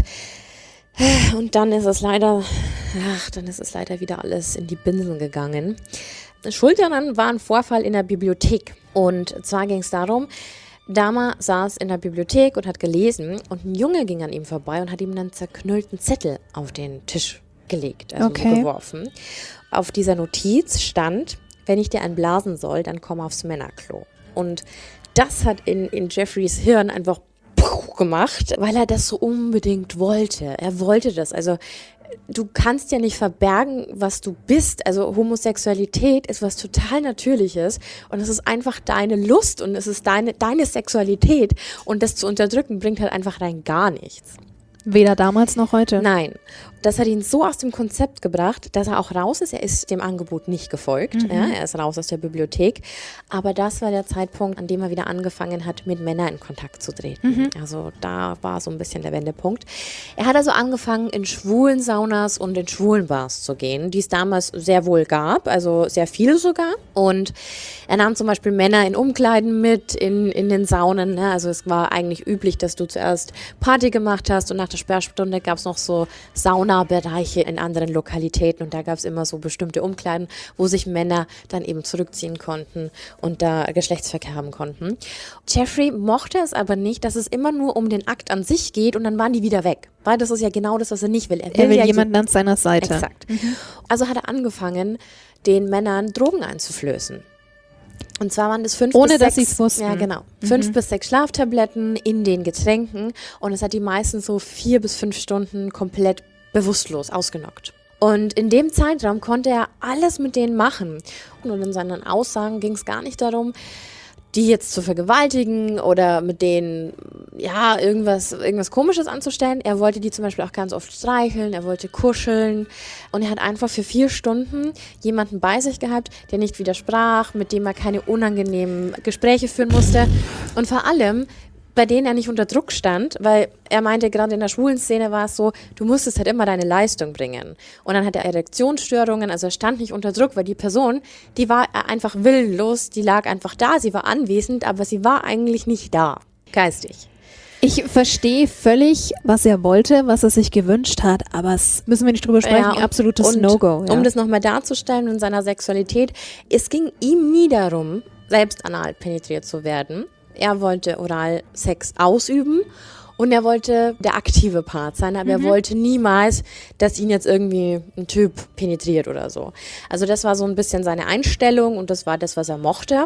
Und dann ist es leider, ach, dann ist es leider wieder alles in die Binsen gegangen. Schuld daran war ein Vorfall in der Bibliothek. Und zwar ging es darum, Dahmer saß in der Bibliothek und hat gelesen und ein Junge ging an ihm vorbei und hat ihm einen zerknüllten Zettel auf den Tisch gelegt, also okay. so geworfen. Auf dieser Notiz stand: wenn ich dir einen blasen soll, dann komm aufs Männerklo. Und das hat in, in Jeffreys Hirn einfach gemacht, weil er das so unbedingt wollte. Er wollte das. Also du kannst ja nicht verbergen, was du bist. Also Homosexualität ist was total Natürliches und es ist einfach deine Lust und es ist deine, deine Sexualität und das zu unterdrücken bringt halt einfach rein gar nichts. Weder damals noch heute? Nein. Das hat ihn so aus dem Konzept gebracht, dass er auch raus ist. Er ist dem Angebot nicht gefolgt. Mhm. Ja, er ist raus aus der Bibliothek. Aber das war der Zeitpunkt, an dem er wieder angefangen hat, mit Männern in Kontakt zu treten. Mhm. Also da war so ein bisschen der Wendepunkt. Er hat also angefangen, in schwulen Saunas und in schwulen Bars zu gehen, die es damals sehr wohl gab, also sehr viele sogar. Und er nahm zum Beispiel Männer in Umkleiden mit, in, in den Saunen. Ne? Also es war eigentlich üblich, dass du zuerst Party gemacht hast und nach der Sperrstunde gab es noch so Sauna Bereiche in anderen Lokalitäten und da gab es immer so bestimmte Umkleiden, wo sich Männer dann eben zurückziehen konnten und da Geschlechtsverkehr haben konnten. Jeffrey mochte es aber nicht, dass es immer nur um den Akt an sich geht und dann waren die wieder weg, weil das ist ja genau das, was er nicht will. Er will, er will ja jemanden an seiner Seite. Exakt. Mhm. Also hat er angefangen, den Männern Drogen einzuflößen. Und zwar waren das fünf Ohne, bis dass sechs, sie es wussten. Ja, genau. Mhm. Fünf bis sechs Schlaftabletten in den Getränken und es hat die meisten so vier bis fünf Stunden komplett bewusstlos ausgenockt. Und in dem Zeitraum konnte er alles mit denen machen. Und in seinen Aussagen ging es gar nicht darum, die jetzt zu vergewaltigen oder mit denen ja irgendwas, irgendwas Komisches anzustellen. Er wollte die zum Beispiel auch ganz oft streicheln, er wollte kuscheln und er hat einfach für vier Stunden jemanden bei sich gehabt, der nicht widersprach, mit dem er keine unangenehmen Gespräche führen musste und vor allem bei denen er nicht unter Druck stand, weil er meinte, gerade in der schwulen Szene war es so, du musstest halt immer deine Leistung bringen. Und dann hat er Erektionsstörungen, also er stand nicht unter Druck, weil die Person, die war einfach willenlos, die lag einfach da, sie war anwesend, aber sie war eigentlich nicht da, geistig. Ich verstehe völlig, was er wollte, was er sich gewünscht hat, aber es müssen wir nicht drüber sprechen, ja, und, absolutes No-Go. Ja. Um das nochmal darzustellen in seiner Sexualität, es ging ihm nie darum, selbst anal penetriert zu werden. Er wollte Oralsex ausüben und er wollte der aktive Part sein, aber mhm. er wollte niemals, dass ihn jetzt irgendwie ein Typ penetriert oder so. Also das war so ein bisschen seine Einstellung und das war das, was er mochte.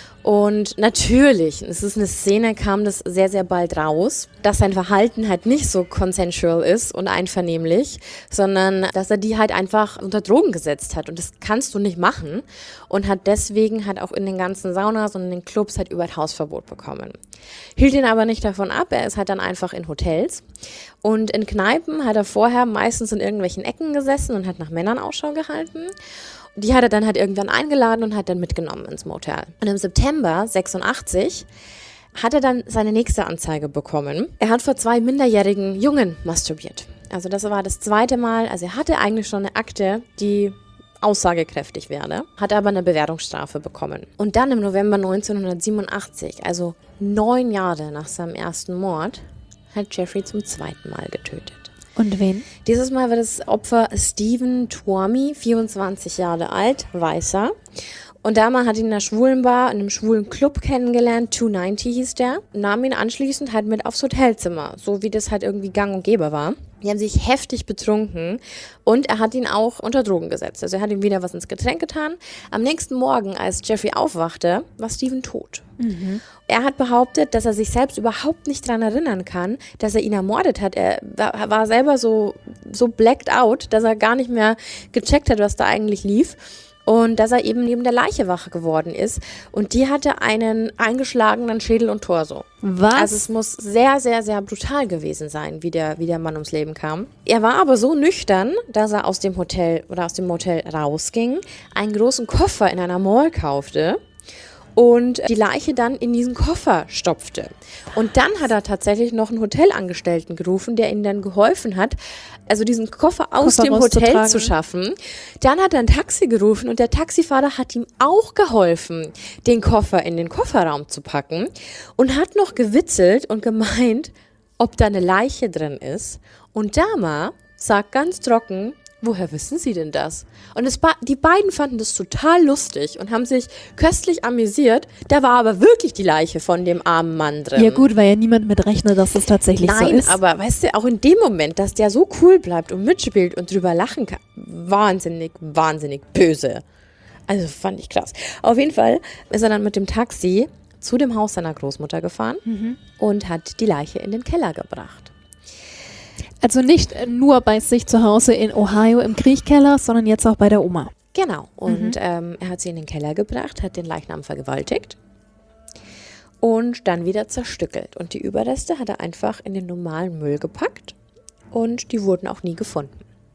Und natürlich, es ist eine Szene, kam das sehr, sehr bald raus, dass sein Verhalten halt nicht so consensual ist und einvernehmlich, sondern dass er die halt einfach unter Drogen gesetzt hat. Und das kannst du nicht machen. Und hat deswegen halt auch in den ganzen Saunas und in den Clubs halt über Hausverbot bekommen. Hielt ihn aber nicht davon ab, er ist halt dann einfach in Hotels. Und in Kneipen hat er vorher meistens in irgendwelchen Ecken gesessen und hat nach Männern Ausschau gehalten. Die hat er dann halt irgendwann eingeladen und hat dann mitgenommen ins Motel. Und im September sechsundachtzig hat er dann seine nächste Anzeige bekommen. Er hat vor zwei minderjährigen Jungen masturbiert. Also das war das zweite Mal. Also er hatte eigentlich schon eine Akte, die aussagekräftig wäre, hat aber eine Bewährungsstrafe bekommen. Und dann im November neunzehnhundertsiebenundachtzig, also neun Jahre nach seinem ersten Mord, hat Jeffrey zum zweiten Mal getötet. Und wen? Dieses Mal war das Opfer Stephen Twomey, vierundzwanzig Jahre alt, weißer. Und Dahmer hat ihn in einer schwulen Bar, in einem schwulen Club kennengelernt, zweihundertneunzig hieß der, nahm ihn anschließend halt mit aufs Hotelzimmer, so wie das halt irgendwie gang und gäbe war. Die haben sich heftig betrunken und er hat ihn auch unter Drogen gesetzt. Also er hat ihm wieder was ins Getränk getan. Am nächsten Morgen, als Jeffrey aufwachte, war Stephen tot. Mhm. Er hat behauptet, dass er sich selbst überhaupt nicht daran erinnern kann, dass er ihn ermordet hat. Er war, war selber so, so blacked out, dass er gar nicht mehr gecheckt hat, was da eigentlich lief. Und dass er eben neben der Leiche wach geworden ist. Und die hatte einen eingeschlagenen Schädel und Torso. Was? Also es muss sehr, sehr, sehr brutal gewesen sein, wie der, wie der Mann ums Leben kam. Er war aber so nüchtern, dass er aus dem Hotel oder aus dem Motel rausging, einen großen Koffer in einer Mall kaufte und die Leiche dann in diesen Koffer stopfte. Und dann hat er tatsächlich noch einen Hotelangestellten gerufen, der ihm dann geholfen hat, also diesen Koffer aus Koffer dem Hotel zu schaffen. Dann hat er ein Taxi gerufen und der Taxifahrer hat ihm auch geholfen, den Koffer in den Kofferraum zu packen und hat noch gewitzelt und gemeint, ob da eine Leiche drin ist. Und Dahmer sagt ganz trocken, woher wissen Sie denn das? Und es ba- die beiden fanden das total lustig und haben sich köstlich amüsiert. Da war aber wirklich die Leiche von dem armen Mann drin. Ja gut, weil ja niemand mit rechnet, dass das tatsächlich Nein, so ist. Nein, aber weißt du, auch in dem Moment, dass der so cool bleibt und mitspielt und drüber lachen kann, wahnsinnig, wahnsinnig böse. Also fand ich krass. Auf jeden Fall ist er dann mit dem Taxi zu dem Haus seiner Großmutter gefahren mhm. und hat die Leiche in den Keller gebracht. Also nicht nur bei sich zu Hause in Ohio im Kriechkeller, sondern jetzt auch bei der Oma. Genau. Und mhm. ähm, er hat sie in den Keller gebracht, hat den Leichnam vergewaltigt und dann wieder zerstückelt. Und die Überreste hat er einfach in den normalen Müll gepackt und die wurden auch nie gefunden.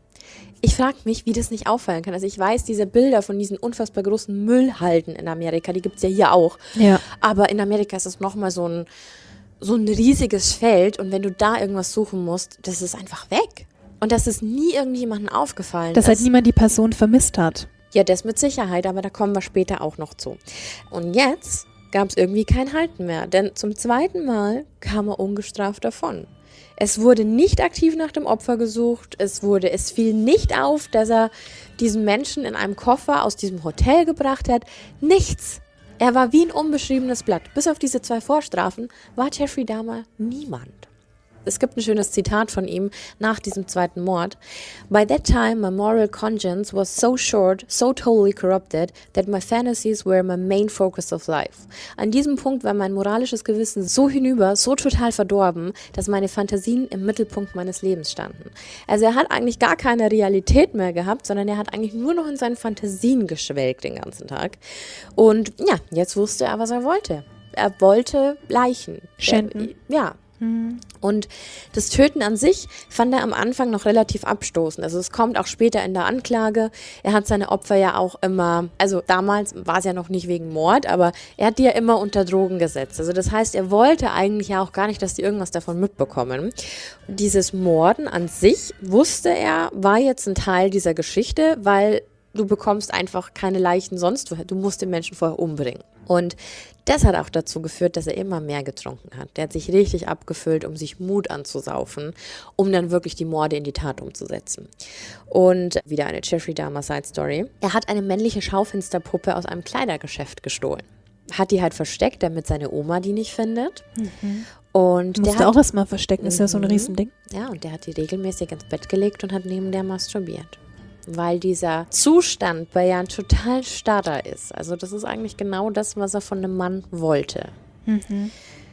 Ich frage mich, wie das nicht auffallen kann. Also ich weiß, diese Bilder von diesen unfassbar großen Müllhalden in Amerika, die gibt es ja hier auch. Ja. Aber in Amerika ist es nochmal so ein, so ein riesiges Feld und wenn du da irgendwas suchen musst, das ist einfach weg. Und das ist nie irgendjemandem aufgefallen. Dass halt niemand die Person vermisst hat. Ja, das mit Sicherheit, aber da kommen wir später auch noch zu. Und jetzt gab es irgendwie kein Halten mehr, denn zum zweiten Mal kam er ungestraft davon. Es wurde nicht aktiv nach dem Opfer gesucht, es wurde, es fiel nicht auf, dass er diesen Menschen in einem Koffer aus diesem Hotel gebracht hat. Nichts. Er war wie ein unbeschriebenes Blatt. Bis auf diese zwei Vorstrafen war Jeffrey Dahmer niemand. Es gibt ein schönes Zitat von ihm nach diesem zweiten Mord. By that time, my moral conscience was so short, so totally corrupted, that my fantasies were my main focus of life. An diesem Punkt war mein moralisches Gewissen so hinüber, so total verdorben, dass meine Fantasien im Mittelpunkt meines Lebens standen. Also er hat eigentlich gar keine Realität mehr gehabt, sondern er hat eigentlich nur noch in seinen Fantasien geschwelgt den ganzen Tag. Und ja, jetzt wusste er, was er wollte. Er wollte Leichen. Schänden. Er, ja. Und das Töten an sich fand er am Anfang noch relativ abstoßend. Also es kommt auch später in der Anklage. Er hat seine Opfer ja auch immer, also damals war es ja noch nicht wegen Mord, aber er hat die ja immer unter Drogen gesetzt. Also das heißt, er wollte eigentlich ja auch gar nicht, dass die irgendwas davon mitbekommen. Dieses Morden an sich, wusste er, war jetzt ein Teil dieser Geschichte, weil du bekommst einfach keine Leichen sonst. Du, du musst den Menschen vorher umbringen. Und das hat auch dazu geführt, dass er immer mehr getrunken hat. Der hat sich richtig abgefüllt, um sich Mut anzusaufen, um dann wirklich die Morde in die Tat umzusetzen. Und wieder eine Jeffrey Dahmer Side Story. Er hat eine männliche Schaufensterpuppe aus einem Kleidergeschäft gestohlen. Hat die halt versteckt, damit seine Oma die nicht findet. Mhm. Und musste der auch erstmal verstecken, ist ja so ein Riesending. Ja, und der hat die regelmäßig ins Bett gelegt und hat neben der masturbiert. Weil dieser Zustand bei Jan total starrer ist. Also das ist eigentlich genau das, was er von einem Mann wollte. Mhm.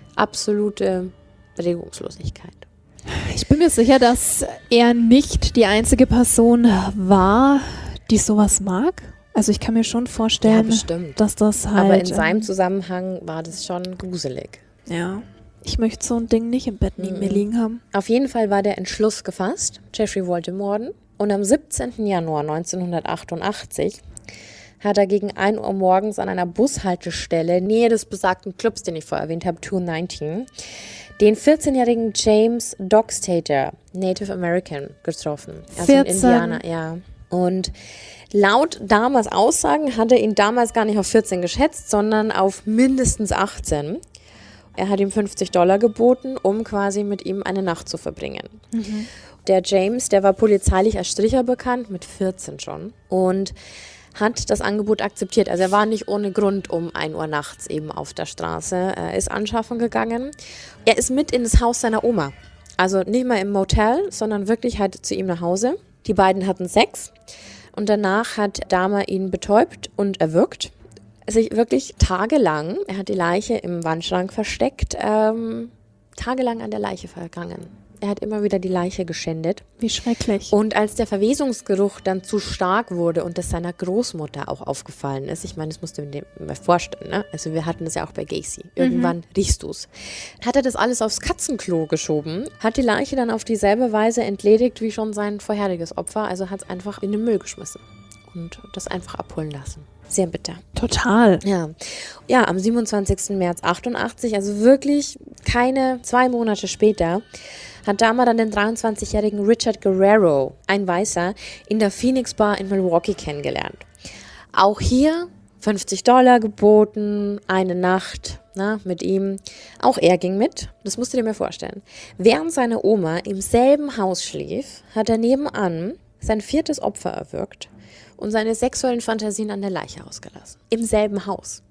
Absolute Regungslosigkeit. Ich bin mir sicher, dass er nicht die einzige Person war, die sowas mag. Also ich kann mir schon vorstellen, ja, dass das halt... Aber in seinem Zusammenhang war das schon gruselig. Ja. Ich möchte so ein Ding nicht im Bett neben mhm. mir liegen haben. Auf jeden Fall war der Entschluss gefasst. Jeffrey wollte morden. Und am siebzehnten Januar neunzehnhundertachtundachtzig hat er gegen ein Uhr morgens an einer Bushaltestelle, Nähe des besagten Clubs, den ich vorher erwähnt habe, zwei neunzehn, den vierzehnjährigen James Dockstader, Native American, getroffen. Also ein Indianer, ja. Und laut Dahmers Aussagen hat er ihn damals gar nicht auf vierzehn geschätzt, sondern auf mindestens achtzehn. Er hat ihm fünfzig Dollar geboten, um quasi mit ihm eine Nacht zu verbringen. Mhm. Der James, der war polizeilich als Stricher bekannt, mit vierzehn schon, und hat das Angebot akzeptiert. Also er war nicht ohne Grund um ein Uhr nachts eben auf der Straße, er ist anschaffen gegangen. Er ist mit in das Haus seiner Oma, also nicht mal im Motel, sondern wirklich halt zu ihm nach Hause. Die beiden hatten Sex und danach hat Dahmer ihn betäubt und erwürgt. Also wirklich tagelang, er hat die Leiche im Wandschrank versteckt, ähm, tagelang an der Leiche vergangen. Er hat immer wieder die Leiche geschändet. Wie schrecklich. Und als der Verwesungsgeruch dann zu stark wurde und das seiner Großmutter auch aufgefallen ist, ich meine, das musst du dir mal vorstellen, ne? Also wir hatten das ja auch bei Gacy. Irgendwann mhm. riechst du's. Hat er das alles aufs Katzenklo geschoben, hat die Leiche dann auf dieselbe Weise entledigt wie schon sein vorheriges Opfer, also hat es einfach in den Müll geschmissen und das einfach abholen lassen. Sehr bitter. Total. Ja, ja, am siebenundzwanzigsten März achtundachtzig, also wirklich keine zwei Monate später, hat Dahmer dann den dreiundzwanzigjährigen Richard Guerrero, ein Weißer, in der Phoenix Bar in Milwaukee kennengelernt. Auch hier fünfzig Dollar geboten, eine Nacht na, mit ihm. Auch er ging mit, das musst du dir mal vorstellen. Während seine Oma im selben Haus schlief, hat er nebenan sein viertes Opfer erwürgt und seine sexuellen Fantasien an der Leiche ausgelassen. Im selben Haus.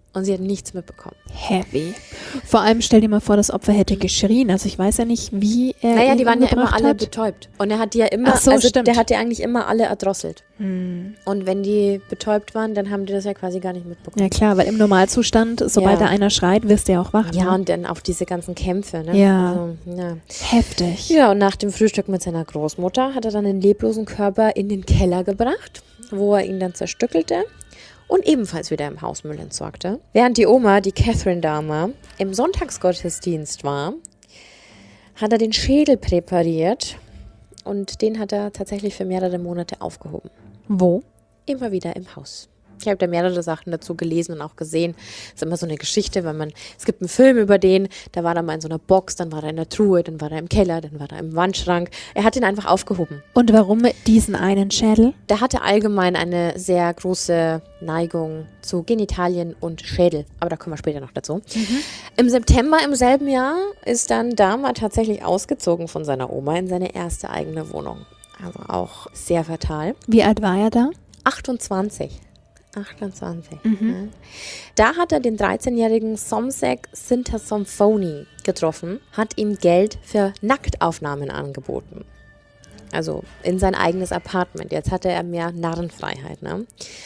Und sie hat nichts mitbekommen. Heavy. Vor allem stell dir mal vor, das Opfer hätte geschrien. Also ich weiß ja nicht, wie er Naja, ihn die waren ja immer alle hat. betäubt. Und er hat die ja immer, Ach so, also stimmt. der hat ja eigentlich immer alle erdrosselt. Hm. Und wenn die betäubt waren, dann haben die das ja quasi gar nicht mitbekommen. Ja klar, weil im Normalzustand, sobald Ja. da einer schreit, wirst du ja auch wach. Ja, ne? und dann auch diese ganzen Kämpfe, ne? Ja. Also, ja. Heftig. Ja, und nach dem Frühstück mit seiner Großmutter hat er dann den leblosen Körper in den Keller gebracht, wo er ihn dann zerstückelte und ebenfalls wieder im Hausmüll entsorgte. Während die Oma, die Catherine Dahmer, im Sonntagsgottesdienst war, hat er den Schädel präpariert und den hat er tatsächlich für mehrere Monate aufgehoben. Wo? Immer wieder im Haus. Ich habe da mehrere Sachen dazu gelesen und auch gesehen. Es ist immer so eine Geschichte, wenn man, es gibt einen Film über den, da war er mal in so einer Box, dann war er in der Truhe, dann war er im Keller, dann war er im Wandschrank. Er hat ihn einfach aufgehoben. Und warum diesen einen Schädel? Der hatte allgemein eine sehr große Neigung zu Genitalien und Schädel. Aber da kommen wir später noch dazu. Mhm. Im September im selben Jahr ist dann Dahmer tatsächlich ausgezogen von seiner Oma in seine erste eigene Wohnung. Also auch sehr fatal. Wie alt war er da? achtundzwanzig. achtundzwanzig. Mhm. Ja. Da hat er den dreizehnjährigen Somsek Sintasomphony getroffen, hat ihm Geld für Nacktaufnahmen angeboten. Also in sein eigenes Apartment. Jetzt hatte er mehr Narrenfreiheit. Ne?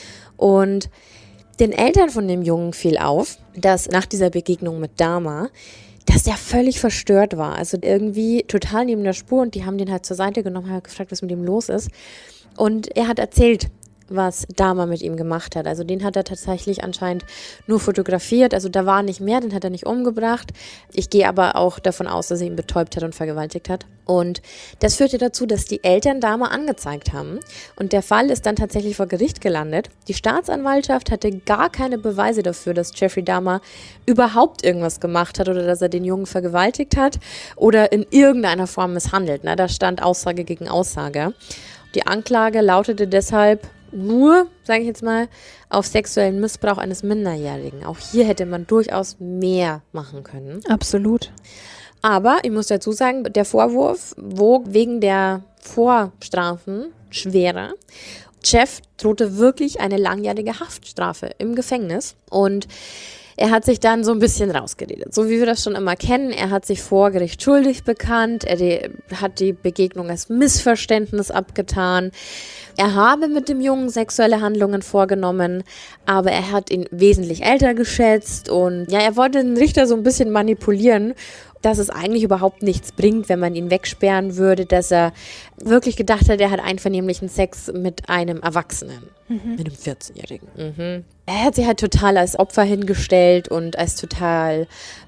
Und den Eltern von dem Jungen fiel auf, dass nach dieser Begegnung mit Dahmer, dass der völlig verstört war. Also irgendwie total neben der Spur. Und die haben den halt zur Seite genommen, haben gefragt, was mit ihm los ist. Und er hat erzählt, was Dahmer mit ihm gemacht hat. Also den hat er tatsächlich anscheinend nur fotografiert. Also da war nicht mehr, den hat er nicht umgebracht. Ich gehe aber auch davon aus, dass er ihn betäubt hat und vergewaltigt hat. Und das führte dazu, dass die Eltern Dahmer angezeigt haben. Und der Fall ist dann tatsächlich vor Gericht gelandet. Die Staatsanwaltschaft hatte gar keine Beweise dafür, dass Jeffrey Dahmer überhaupt irgendwas gemacht hat oder dass er den Jungen vergewaltigt hat oder in irgendeiner Form misshandelt. Na, da stand Aussage gegen Aussage. Die Anklage lautete deshalb nur, sage ich jetzt mal, auf sexuellen Missbrauch eines Minderjährigen. Auch hier hätte man durchaus mehr machen können. Absolut. Aber ich muss dazu sagen, der Vorwurf wog wegen der Vorstrafen schwerer. Jeff drohte wirklich eine langjährige Haftstrafe im Gefängnis und er hat sich dann so ein bisschen rausgeredet, so wie wir das schon immer kennen. Er hat sich vor Gericht schuldig bekannt, er die, hat die Begegnung als Missverständnis abgetan. Er habe mit dem Jungen sexuelle Handlungen vorgenommen, aber er hat ihn wesentlich älter geschätzt und ja, er wollte den Richter so ein bisschen manipulieren, dass es eigentlich überhaupt nichts bringt, wenn man ihn wegsperren würde, dass er wirklich gedacht hat, er hat einvernehmlichen Sex mit einem Erwachsenen, mhm. mit einem vierzehnjährigen. Mhm. Er hat sich halt total als Opfer hingestellt und als total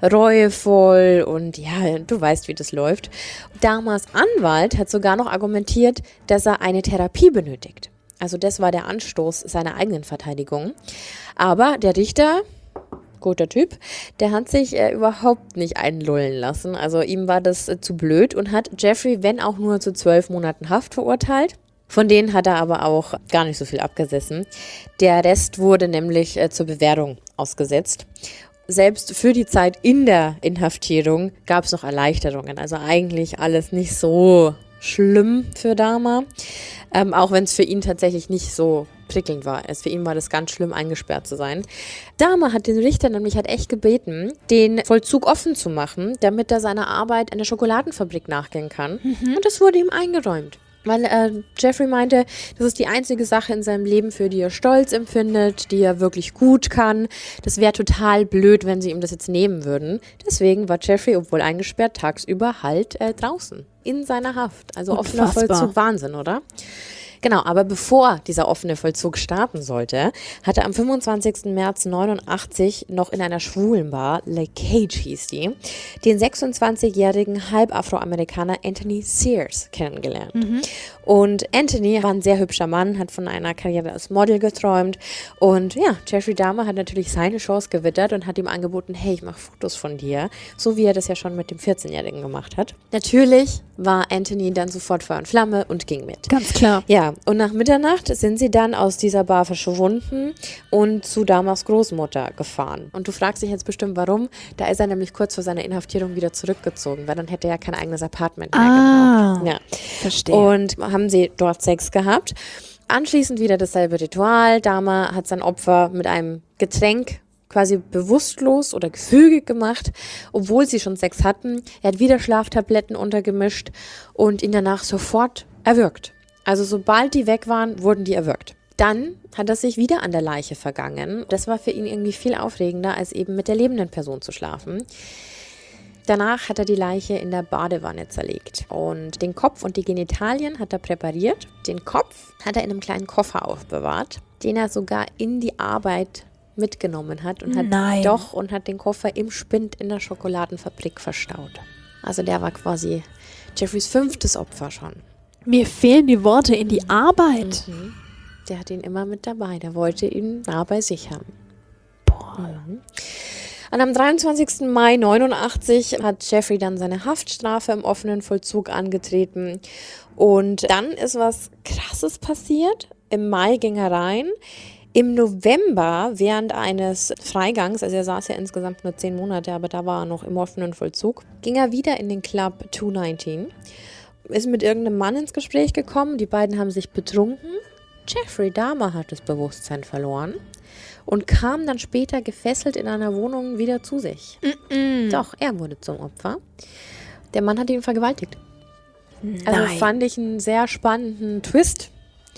reuevoll und ja, du weißt, wie das läuft. Dahmers Anwalt hat sogar noch argumentiert, dass er eine Therapie benötigt. Also das war der Anstoß seiner eigenen Verteidigung. Aber der Richter, guter Typ, der hat sich äh, überhaupt nicht einlullen lassen. Also ihm war das äh, zu blöd und hat Jeffrey, wenn auch nur zu zwölf Monaten Haft verurteilt. Von denen hat er aber auch gar nicht so viel abgesessen. Der Rest wurde nämlich äh, zur Bewährung ausgesetzt. Selbst für die Zeit in der Inhaftierung gab es noch Erleichterungen. Also eigentlich alles nicht so schlimm für Dahmer. Ähm, auch wenn es für ihn tatsächlich nicht so prickelnd war. Also für ihn war das ganz schlimm, eingesperrt zu sein. Dahmer hat den Richter nämlich halt echt gebeten, den Vollzug offen zu machen, damit er seiner Arbeit in der Schokoladenfabrik nachgehen kann. Mhm. Und das wurde ihm eingeräumt. Weil äh, Jeffrey meinte, das ist die einzige Sache in seinem Leben, für die er Stolz empfindet, die er wirklich gut kann. Das wäre total blöd, wenn sie ihm das jetzt nehmen würden. Deswegen war Jeffrey, obwohl eingesperrt, tagsüber halt äh, draußen in seiner Haft. Also offener Vollzug, Wahnsinn, oder? Genau, aber bevor dieser offene Vollzug starten sollte, hat er am fünfundzwanzigsten März neunundachtzig noch in einer Schwulenbar, Le Cage hieß die, den sechsundzwanzigjährigen Halbafroamerikaner Anthony Sears kennengelernt. Mhm. Und Anthony war ein sehr hübscher Mann, hat von einer Karriere als Model geträumt. Und ja, Jeffrey Dahmer hat natürlich seine Chance gewittert und hat ihm angeboten, hey, ich mache Fotos von dir, so wie er das ja schon mit dem vierzehnjährigen gemacht hat. Natürlich war Anthony dann sofort Feuer und Flamme und ging mit. Ganz klar. Ja, und nach Mitternacht sind sie dann aus dieser Bar verschwunden und zu Dahmers Großmutter gefahren. Und du fragst dich jetzt bestimmt, warum? Da ist er nämlich kurz vor seiner Inhaftierung wieder zurückgezogen, weil dann hätte er ja kein eigenes Apartment mehr ah, gebraucht. Ja, verstehe. Und haben sie dort Sex gehabt. Anschließend wieder dasselbe Ritual. Dahmer hat sein Opfer mit einem Getränk quasi bewusstlos oder gefügig gemacht, obwohl sie schon Sex hatten. Er hat wieder Schlaftabletten untergemischt und ihn danach sofort erwürgt. Also sobald die weg waren, wurden die erwürgt. Dann hat er sich wieder an der Leiche vergangen. Das war für ihn irgendwie viel aufregender, als eben mit der lebenden Person zu schlafen. Danach hat er die Leiche in der Badewanne zerlegt und den Kopf und die Genitalien hat er präpariert. Den Kopf hat er in einem kleinen Koffer aufbewahrt, den er sogar in die Arbeit mitgenommen hat und hat Nein. doch und hat den Koffer im Spind in der Schokoladenfabrik verstaut. Also der war quasi Jeffreys fünftes Opfer schon. Mir fehlen die Worte in die Arbeit. Mhm. Der hat ihn immer mit dabei, der wollte ihn nah bei sich haben. Boah. Mhm. Und am dreiundzwanzigsten Mai neunundachtzig hat Jeffrey dann seine Haftstrafe im offenen Vollzug angetreten. Und dann ist was Krasses passiert. Im Mai ging er rein. Im November, während eines Freigangs, also er saß ja insgesamt nur zehn Monate, aber da war er noch im offenen Vollzug, ging er wieder in den Club zweihundertneunzehn, ist mit irgendeinem Mann ins Gespräch gekommen. Die beiden haben sich betrunken. Jeffrey Dahmer hat das Bewusstsein verloren und kam dann später gefesselt in einer Wohnung wieder zu sich. Mm-mm. Doch, er wurde zum Opfer. Der Mann hat ihn vergewaltigt. Nein. Also fand ich einen sehr spannenden Twist.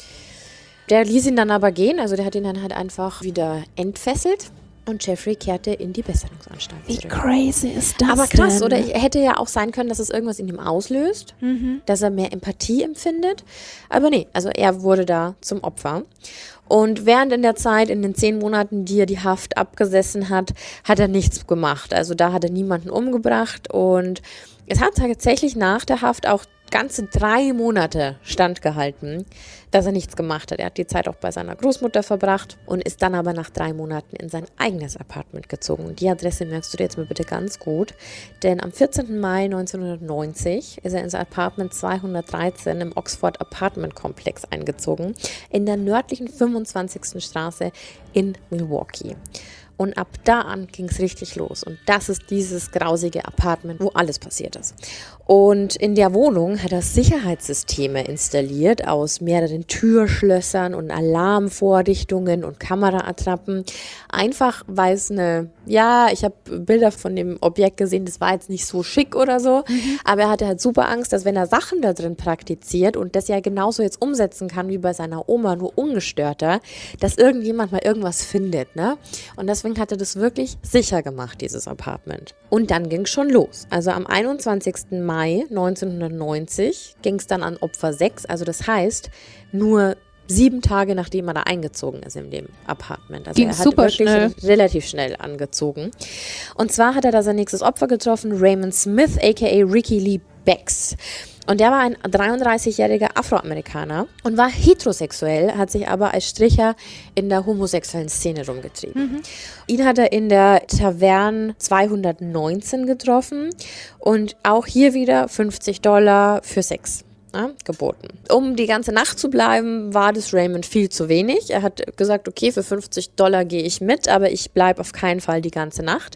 Der ließ ihn dann aber gehen, also der hat ihn dann halt einfach wieder entfesselt und Jeffrey kehrte in die Besserungsanstalt Wie zurück. crazy ist das Aber krass, denn? oder? Hätte ja auch sein können, dass es irgendwas in ihm auslöst, Mhm. dass er mehr Empathie empfindet. Aber nee, also er wurde da zum Opfer. Und während in der Zeit, in den zehn Monaten, die er die Haft abgesessen hat, hat er nichts gemacht. Also da hat er niemanden umgebracht und es hat tatsächlich nach der Haft auch ganze drei Monate standgehalten, dass er nichts gemacht hat. Er hat die Zeit auch bei seiner Großmutter verbracht und ist dann aber nach drei Monaten in sein eigenes Apartment gezogen. Und die Adresse merkst du dir jetzt mal bitte ganz gut, denn am vierzehnten Mai neunzehnhundertneunzig ist er in sein Apartment zweihundertdreizehn im Oxford Apartment Komplex eingezogen, in der nördlichen fünfundzwanzigsten Straße in Milwaukee. Und ab da an ging es richtig los. Und das ist dieses grausige Apartment, wo alles passiert ist. Und in der Wohnung hat er Sicherheitssysteme installiert aus mehreren Türschlössern und Alarmvorrichtungen und Kameraattrappen. Einfach, weil es eine, ja, ich habe Bilder von dem Objekt gesehen, das war jetzt nicht so schick oder so. Mhm. Aber er hatte halt super Angst, dass wenn er Sachen da drin praktiziert und das ja genauso jetzt umsetzen kann wie bei seiner Oma, nur ungestörter, dass irgendjemand mal irgendwas findet, ne? Und deswegen hat er das wirklich sicher gemacht, dieses Apartment. Und dann ging es schon los. Also am einundzwanzigsten Mai neunzehnhundertneunzig ging es dann an Opfer sechs. Also das heißt, nur sieben Tage nachdem er da eingezogen ist in dem Apartment. Also ging er hat super wirklich schnell. relativ schnell angezogen. Und zwar hat er da sein nächstes Opfer getroffen, Raymond Smith, aka Ricky Lee Becks. Und der war ein dreiunddreißigjähriger Afroamerikaner und war heterosexuell, hat sich aber als Stricher in der homosexuellen Szene rumgetrieben. Mhm. Ihn hat er in der Taverne zweihundertneunzehn getroffen und auch hier wieder fünfzig Dollar für Sex. Ja, geboten. Um die ganze Nacht zu bleiben, war das Raymond viel zu wenig. Er hat gesagt, okay, für fünfzig Dollar gehe ich mit, aber ich bleibe auf keinen Fall die ganze Nacht.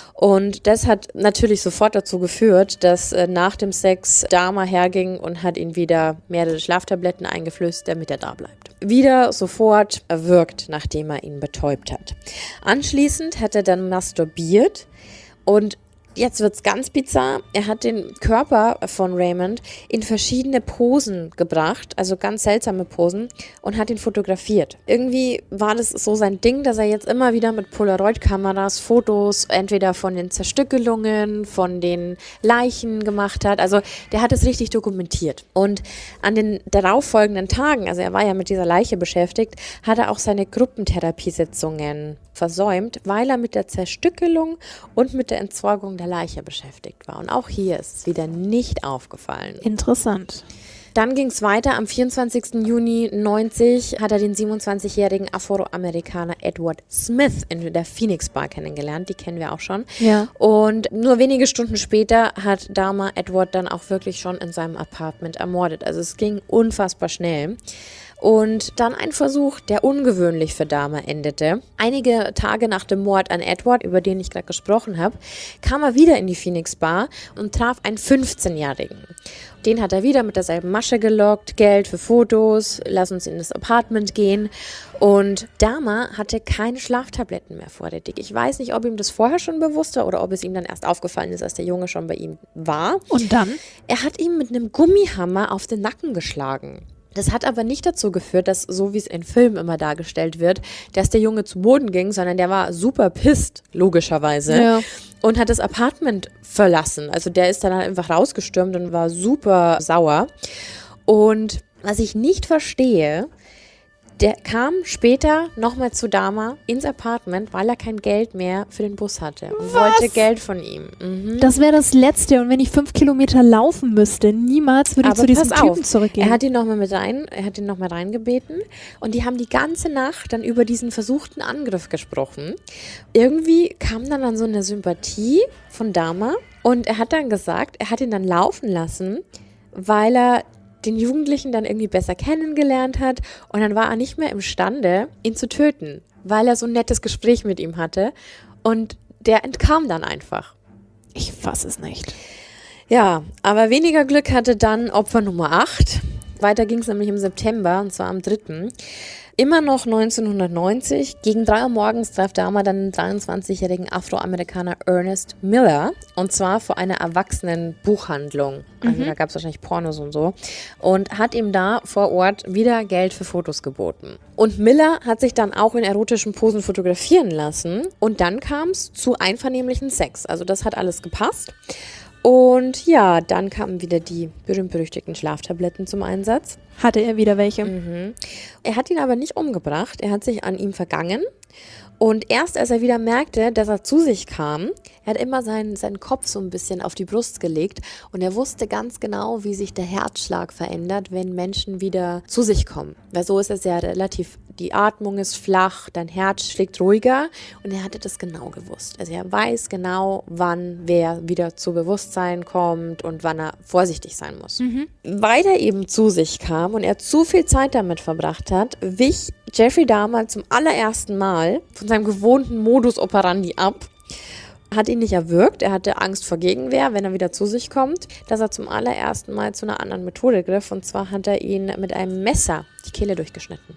Und das hat natürlich sofort dazu geführt, dass äh, nach dem Sex Dahmer herging und hat ihn wieder mehrere Schlaftabletten eingeflößt, damit er da bleibt. Wieder sofort erwürgt, nachdem er ihn betäubt hat. Anschließend hat er dann masturbiert und jetzt wird's ganz bizarr. Er hat den Körper von Raymond in verschiedene Posen gebracht, also ganz seltsame Posen, und hat ihn fotografiert. Irgendwie war das so sein Ding, dass er jetzt immer wieder mit Polaroid-Kameras Fotos entweder von den Zerstückelungen, von den Leichen gemacht hat. Also der hat es richtig dokumentiert. Und an den darauffolgenden Tagen, also er war ja mit dieser Leiche beschäftigt, hat er auch seine Gruppentherapiesitzungen versäumt, weil er mit der Zerstückelung und mit der Entsorgung der Leiche beschäftigt war. Und auch hier ist es wieder nicht aufgefallen. Interessant. Dann ging es weiter. Am vierundzwanzigsten Juni neunzig hat er den siebenundzwanzigjährigen Afroamerikaner Edward Smith in der Phoenix Bar kennengelernt. Die kennen wir auch schon. Ja. Und nur wenige Stunden später hat Dahmer Edward dann auch wirklich schon in seinem Apartment ermordet. Also es ging unfassbar schnell. Und dann ein Versuch, der ungewöhnlich für Dahmer endete. Einige Tage nach dem Mord an Edward, über den ich gerade gesprochen habe, kam er wieder in die Phoenix Bar und traf einen fünfzehnjährigen. Den hat er wieder mit derselben Masche gelockt, Geld für Fotos, lass uns in das Apartment gehen. Und Dahmer hatte keine Schlaftabletten mehr vorrätig. Ich weiß nicht, ob ihm das vorher schon bewusst war oder ob es ihm dann erst aufgefallen ist, als der Junge schon bei ihm war. Und dann? Er hat ihm mit einem Gummihammer auf den Nacken geschlagen. Das hat aber nicht dazu geführt, dass, so wie es in Filmen immer dargestellt wird, dass der Junge zu Boden ging, sondern der war super pisst, logischerweise, ja. und hat das Apartment verlassen. Also der ist dann halt einfach rausgestürmt und war super sauer. Und was ich nicht verstehe, der kam später nochmal zu Dahmer ins Apartment, weil er kein Geld mehr für den Bus hatte und Was? wollte Geld von ihm. Mhm. Das wäre das Letzte. Und wenn ich fünf Kilometer laufen müsste, niemals würde ich Aber zu diesem pass Typen auf, zurückgehen. Er hat ihn nochmal mit rein, er hat ihn noch mal reingebeten und die haben die ganze Nacht dann über diesen versuchten Angriff gesprochen. Irgendwie kam dann dann so eine Sympathie von Dahmer und er hat dann gesagt, er hat ihn dann laufen lassen, weil er den Jugendlichen dann irgendwie besser kennengelernt hat und dann war er nicht mehr imstande, ihn zu töten, weil er so ein nettes Gespräch mit ihm hatte und der entkam dann einfach. Ich fass es nicht. Ja, aber weniger Glück hatte dann Opfer Nummer acht. Weiter ging es nämlich im September, und zwar am dritten Immer noch neunzehnhundertneunzig. Gegen drei Uhr morgens traf Dahmer dann den dreiundzwanzigjährigen Afroamerikaner Ernest Miller. Und zwar vor einer Erwachsenenbuchhandlung. Also mhm. da gab es wahrscheinlich Pornos und so. Und hat ihm da vor Ort wieder Geld für Fotos geboten. Und Miller hat sich dann auch in erotischen Posen fotografieren lassen. Und dann kam es zu einvernehmlichen Sex. Also das hat alles gepasst. Und ja, dann kamen wieder die berühmt-berüchtigten Schlaftabletten zum Einsatz. Hatte er wieder welche? Mhm. Er hat ihn aber nicht umgebracht, er hat sich an ihm vergangen. Und erst als er wieder merkte, dass er zu sich kam, er hat immer seinen, seinen Kopf so ein bisschen auf die Brust gelegt und er wusste ganz genau, wie sich der Herzschlag verändert, wenn Menschen wieder zu sich kommen. Weil so ist es ja relativ, die Atmung ist flach, dein Herz schlägt ruhiger und er hatte das genau gewusst. Also er weiß genau, wann wer wieder zu Bewusstsein kommt und wann er vorsichtig sein muss. Mhm. Weil er eben zu sich kam und er zu viel Zeit damit verbracht hat, wich Jeffrey Dahmer zum allerersten Mal von seinem gewohnten Modus operandi ab, hat ihn nicht erwürgt, er hatte Angst vor Gegenwehr, wenn er wieder zu sich kommt, dass er zum allerersten Mal zu einer anderen Methode griff und zwar hat er ihn mit einem Messer die Kehle durchgeschnitten.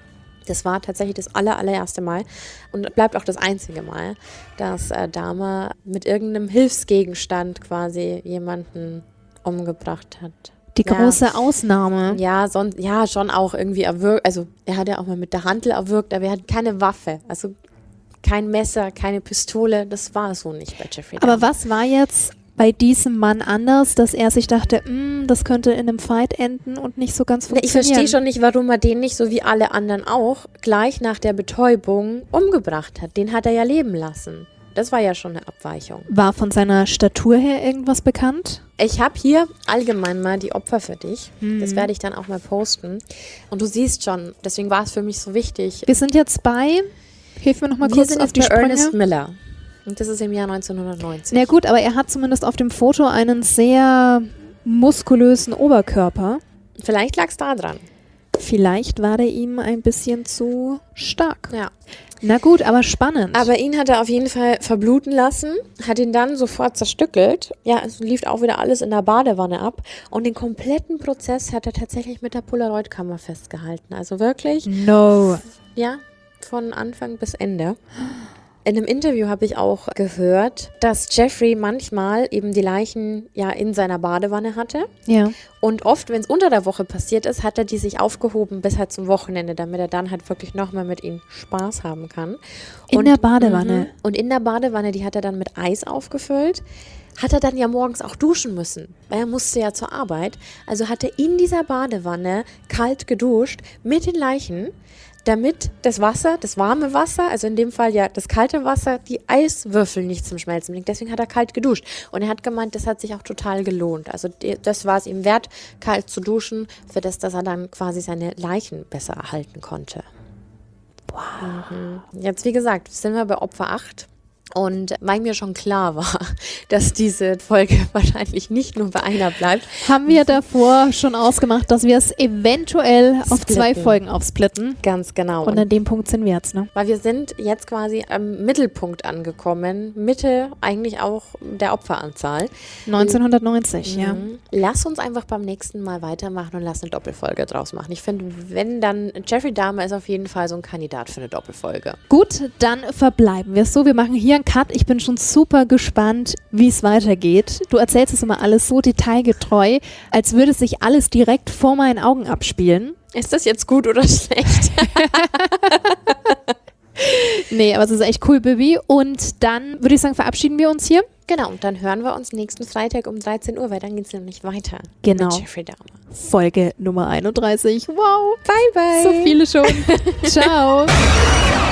Das war tatsächlich das aller, allererste Mal und bleibt auch das einzige Mal, dass äh, Dahmer mit irgendeinem Hilfsgegenstand quasi jemanden umgebracht hat. Die große ja. Ausnahme. Ja, sonst, ja, schon auch irgendwie erwürgt. Also er hat ja auch mal mit der Hantel erwürgt, aber er hat keine Waffe. Also kein Messer, keine Pistole. Das war so nicht bei Jeffrey Dahmer. Aber was war jetzt bei diesem Mann anders, dass er sich dachte, das könnte in einem Fight enden und nicht so ganz funktionieren? Ich verstehe schon nicht, warum er den nicht, so wie alle anderen auch, gleich nach der Betäubung umgebracht hat. Den hat er ja leben lassen. Das war ja schon eine Abweichung. War von seiner Statur her irgendwas bekannt? Ich habe hier allgemein mal die Opfer für dich. Mhm. Das werde ich dann auch mal posten. Und du siehst schon, deswegen war es für mich so wichtig. Wir sind jetzt bei, hilf mir noch mal Wir kurz sind auf jetzt die bei Sprünge. Ernest Miller. Und das ist im Jahr neunzehnhundertneunzig. Na gut, aber er hat zumindest auf dem Foto einen sehr muskulösen Oberkörper. Vielleicht lag es da dran. Vielleicht war der ihm ein bisschen zu stark. Ja. Na gut, aber spannend. Aber ihn hat er auf jeden Fall verbluten lassen, hat ihn dann sofort zerstückelt. Ja, es lief auch wieder alles in der Badewanne ab. Und den kompletten Prozess hat er tatsächlich mit der Polaroid-Kamera festgehalten. Also wirklich. No. Ja, von Anfang bis Ende. In einem Interview habe ich auch gehört, dass Jeffrey manchmal eben die Leichen ja in seiner Badewanne hatte. Ja. Und oft, wenn es unter der Woche passiert ist, hat er die sich aufgehoben bis halt zum Wochenende, damit er dann halt wirklich nochmal mit ihnen Spaß haben kann. In und, der Badewanne? Mhm. Und in der Badewanne, die hat er dann mit Eis aufgefüllt. Hat er dann ja morgens auch duschen müssen, weil er musste ja zur Arbeit. Also hat er in dieser Badewanne kalt geduscht mit den Leichen, damit das Wasser, das warme Wasser, also in dem Fall ja das kalte Wasser, die Eiswürfel nicht zum Schmelzen bringt. Deswegen hat er kalt geduscht. Und er hat gemeint, das hat sich auch total gelohnt. Also das war es ihm wert, kalt zu duschen, für das, dass er dann quasi seine Leichen besser erhalten konnte. Wow. Mhm. Jetzt, wie gesagt, sind wir bei Opfer acht. Und weil mir schon klar war, dass diese Folge wahrscheinlich nicht nur bei einer bleibt, haben wir davor schon ausgemacht, dass wir es eventuell auf Splitten. zwei Folgen aufsplitten. Ganz genau. Und an dem Punkt sind wir jetzt, ne? Weil wir sind jetzt quasi am Mittelpunkt angekommen, Mitte eigentlich auch der Opferanzahl. neunzehnhundertneunzig, ja. Mhm. Lass uns einfach beim nächsten Mal weitermachen und lass eine Doppelfolge draus machen. Ich finde, wenn dann, Jeffrey Dahmer ist auf jeden Fall so ein Kandidat für eine Doppelfolge. Gut, dann verbleiben wir es so. Wir machen hier einen Cut. Ich bin schon super gespannt, wie es weitergeht. Du erzählst es immer alles so detailgetreu, als würde sich alles direkt vor meinen Augen abspielen. Ist das jetzt gut oder schlecht? Nee, aber es ist echt cool, Bibi. Und dann würde ich sagen, verabschieden wir uns hier. Genau, und dann hören wir uns nächsten Freitag um dreizehn Uhr, weil dann geht es nämlich weiter. Genau. Mit Jeffrey Dahmer. Folge Nummer einunddreißig. Wow. Bye, bye. So viele schon. Ciao.